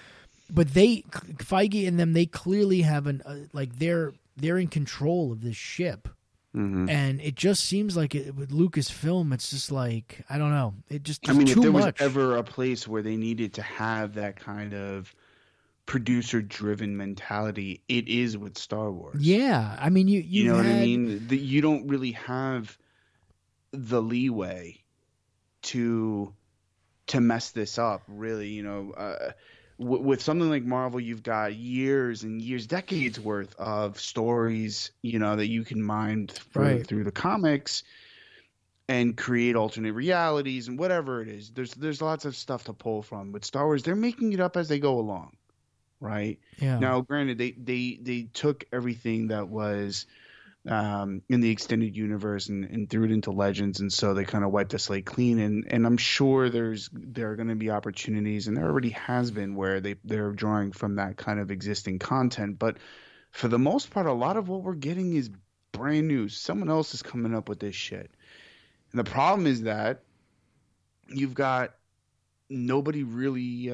Feige and them, they clearly have like they're in control of this ship. And it just seems like with Lucasfilm, it's just like, I don't know. It just I mean, too if there was much. ever a place where they needed to have that kind of producer-driven mentality, it is with Star Wars. Yeah, I mean, you know what I mean? You don't really have the leeway to mess this up, really. You know, with something like Marvel, you've got years and years, decades worth of stories, you know, that you can mine through the comics and create alternate realities and whatever it is. There's lots of stuff to pull from. With Star Wars, they're making it up as they go along, right? Yeah. Now, granted, they took everything that was in the extended universe and threw it into Legends, and so they kind of wiped the slate clean. And I'm sure there are going to be opportunities, and there already has been, where they're drawing from that kind of existing content. But for the most part, a lot of what we're getting is brand new. Someone else is coming up with this shit. And the problem is that you've got nobody really,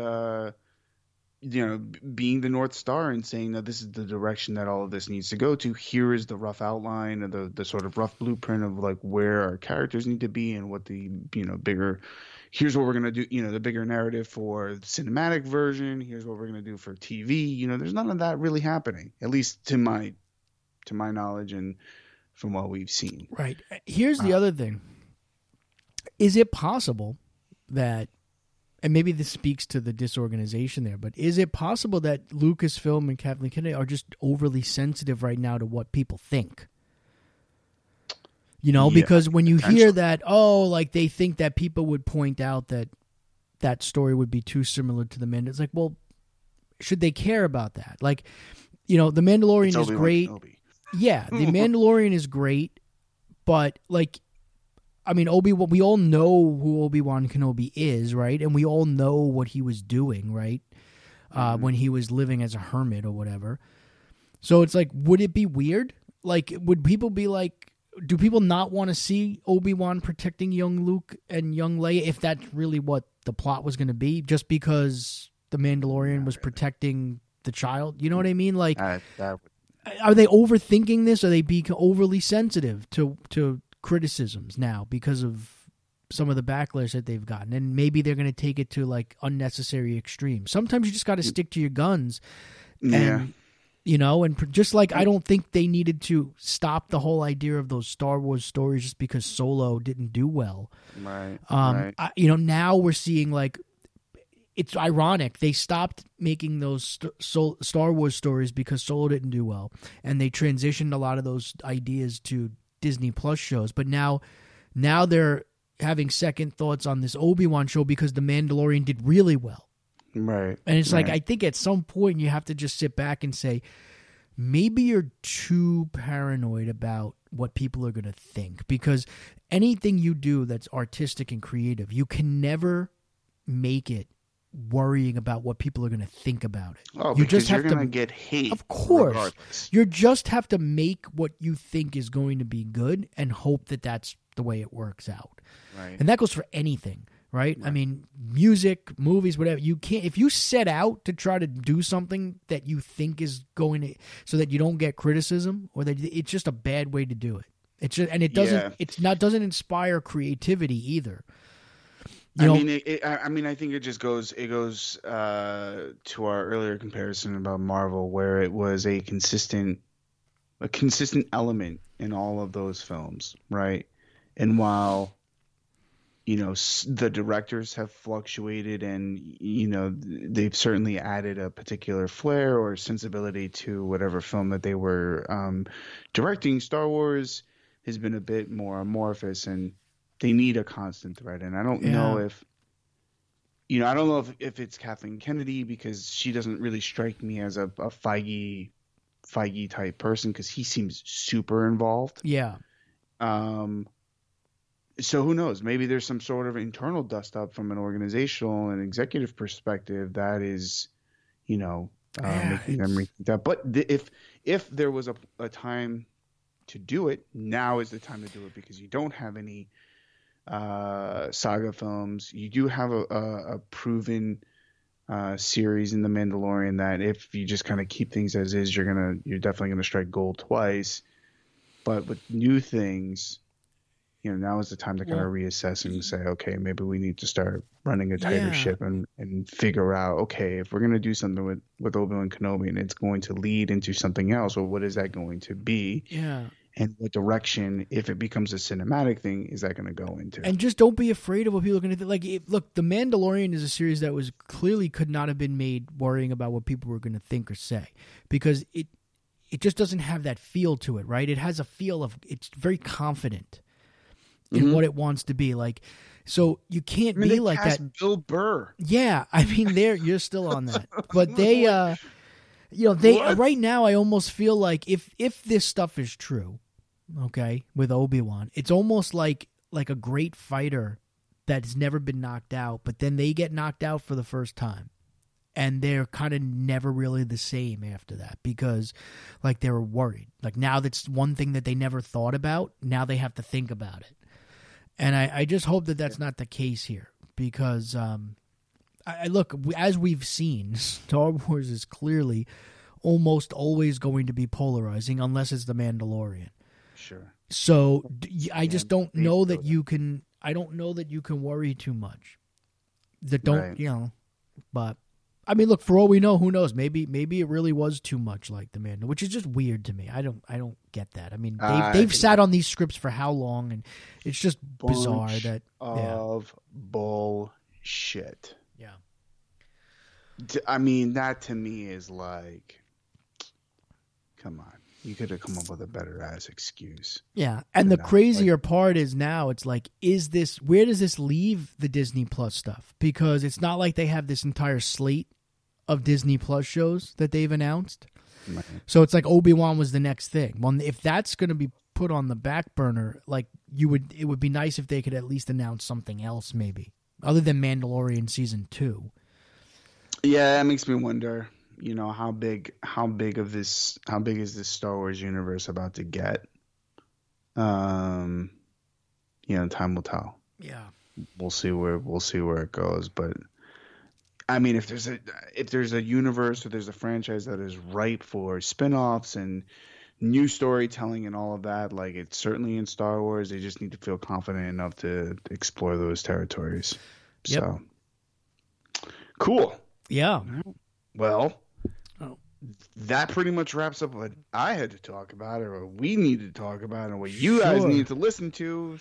being the North Star and saying that this is the direction that all of this needs to go to. Here is the rough outline and the sort of rough blueprint of like where our characters need to be and what the, bigger, here's what we're going to do, the bigger narrative for the cinematic version. Here's what we're going to do for TV. There's none of that really happening, at least to my knowledge and from what we've seen. Right. Here's the other thing. Is it possible that, and maybe this speaks to the disorganization there, but is it possible that Lucasfilm and Kathleen Kennedy are just overly sensitive right now to what people think? Because when you hear that, like they think that people would point out that story would be too similar to The Mandalorian. It's like, well, should they care about that? Like, The Mandalorian is great. Yeah, The Mandalorian is great, but like, I mean, Obi-Wan, we all know who Obi-Wan Kenobi is, right? And we all know what he was doing, right? When he was living as a hermit or whatever. So it's like, would it be weird? Like, would people be like, do people not want to see Obi-Wan protecting young Luke and young Leia if that's really what the plot was going to be? Just because the Mandalorian was protecting the child? You know what I mean? Like, are they overthinking this? Are they being overly sensitive to criticisms now because of some of the backlash that they've gotten, and maybe they're going to take it to like unnecessary extremes? Sometimes you just got to stick to your guns, and and just like I don't think they needed to stop the whole idea of those Star Wars stories just because Solo didn't do well. Right. Now we're seeing like, it's ironic. They stopped making those Star Wars stories because Solo didn't do well, and they transitioned a lot of those ideas to Disney Plus shows. But now they're having second thoughts on this Obi-Wan show because The Mandalorian did really well. Right. And it's like, I think at some point you have to just sit back and say, maybe you're too paranoid about what people are going to think, because anything you do that's artistic and creative, you can never make it worrying about what people are going to think about it. Oh, because you're going to get hate. Of course. Regardless. You just have to make what you think is going to be good and hope that that's the way it works out. Right. And that goes for anything, right? I mean, music, movies, whatever. You can't, if you set out to try to do something that you think is going to, so that you don't get criticism, or that it's just a bad way to do it. It's just, and it doesn't inspire creativity either. I think it just goes to our earlier comparison about Marvel, where it was a consistent element in all of those films, right? And while the directors have fluctuated, and they've certainly added a particular flair or sensibility to whatever film that they were directing, Star Wars has been a bit more amorphous, and they need a constant thread. And I don't know if, I don't know if it's Kathleen Kennedy, because she doesn't really strike me as a Feige type person, because he seems super involved. Yeah. So who knows? Maybe there's some sort of internal dust up from an organizational and executive perspective that is, making them rethink that. But if there was a time to do it, now is the time to do it, because you don't have any saga films. You do have a proven series in The Mandalorian that if you just kind of keep things as is, you're definitely gonna strike gold twice. But with new things, now is the time to kind of reassess and say, okay, maybe we need to start running a tighter ship and figure out, okay, if we're going to do something with Obi-Wan Kenobi and it's going to lead into something else, well, what is that going to be? Yeah. And what direction, if it becomes a cinematic thing, is that going to go into? And just don't be afraid of what people are going to think. Like, look, The Mandalorian is a series that was clearly could not have been made worrying about what people were going to think or say, because it just doesn't have that feel to it, right? It has a feel of, it's very confident in what it wants to be. Like, so you can't be like that. Bill Burr. Yeah, I mean, you're still on that, but they, right now, I almost feel like if this stuff is true, okay, with Obi-Wan, it's almost like a great fighter that's never been knocked out, but then they get knocked out for the first time, and they're kind of never really the same after that, because like they were worried. Like now that's one thing that they never thought about. Now they have to think about it. And I just hope that that's not the case here, because look, as we've seen, Star Wars is clearly almost always going to be polarizing unless it's The Mandalorian. Sure. So I just don't know that you can. I don't know that you can worry too much. That don't but. I mean, look, for all we know, who knows? Maybe it really was too much like The Mandalorian, which is just weird to me. I don't get that. I mean, they've sat on these scripts for how long, and it's just bizarre that bullshit. Yeah. I mean, that to me is like, come on, you could have come up with a better ass excuse. Yeah, and the crazier part is now it's like, where does this leave the Disney Plus stuff? Because it's not like they have this entire slate of Disney Plus shows that they've announced. Right. So it's like Obi-Wan was the next thing. Well, if that's going to be put on the back burner, like it would be nice if they could at least announce something else, maybe other than Mandalorian season 2. Yeah, that makes me wonder. How big is this Star Wars universe about to get? Time will tell. Yeah, we'll see where it goes, but. I mean, if there's a universe or there's a franchise that is ripe for spin-offs and new storytelling and all of that, like it's certainly in Star Wars. They just need to feel confident enough to explore those territories. Yep. So cool. Yeah. Well, that pretty much wraps up what I had to talk about, or what we needed to talk about, and what you guys needed to listen to.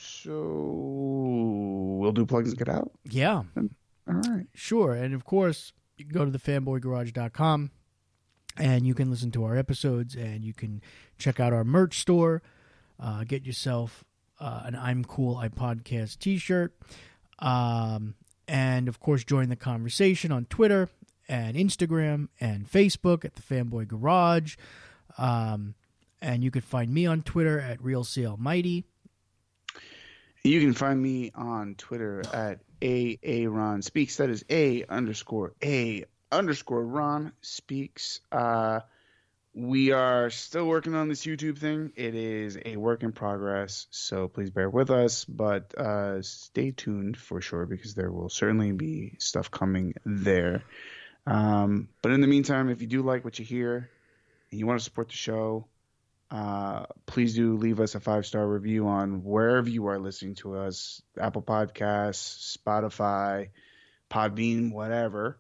So we'll do plugs and get out. Yeah. All right. Sure. And of course, you can go to thefanboygarage.com and you can listen to our episodes, and you can check out our merch store. Get yourself an I'm Cool I Podcast t-shirt. And of course, join the conversation on Twitter and Instagram and Facebook at the Fanboy Garage. And you can find me on Twitter at RealCLMighty. You can find me on Twitter at @Ron Speaks. That is _Ron Speaks. We are still working on this YouTube thing. It is a work in progress, so please bear with us. But stay tuned for sure, because there will certainly be stuff coming there. But in the meantime, if you do like what you hear and you want to support the show, please do leave us a 5-star review on wherever you are listening to us, Apple Podcasts, Spotify, Podbean, whatever.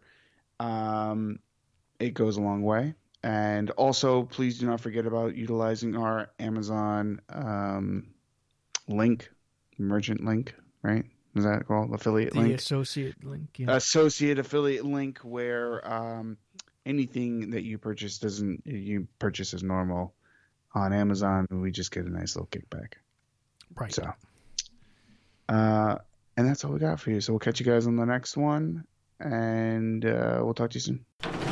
It goes a long way. And also, please do not forget about utilizing our Amazon link, merchant link, right? Is that called affiliate link? The associate link. Yeah. Associate affiliate link, where anything that you purchase you purchase as normal on Amazon, we just get a nice little kickback. Right. So And that's all we got for you. So we'll catch you guys on the next one, and we'll talk to you soon.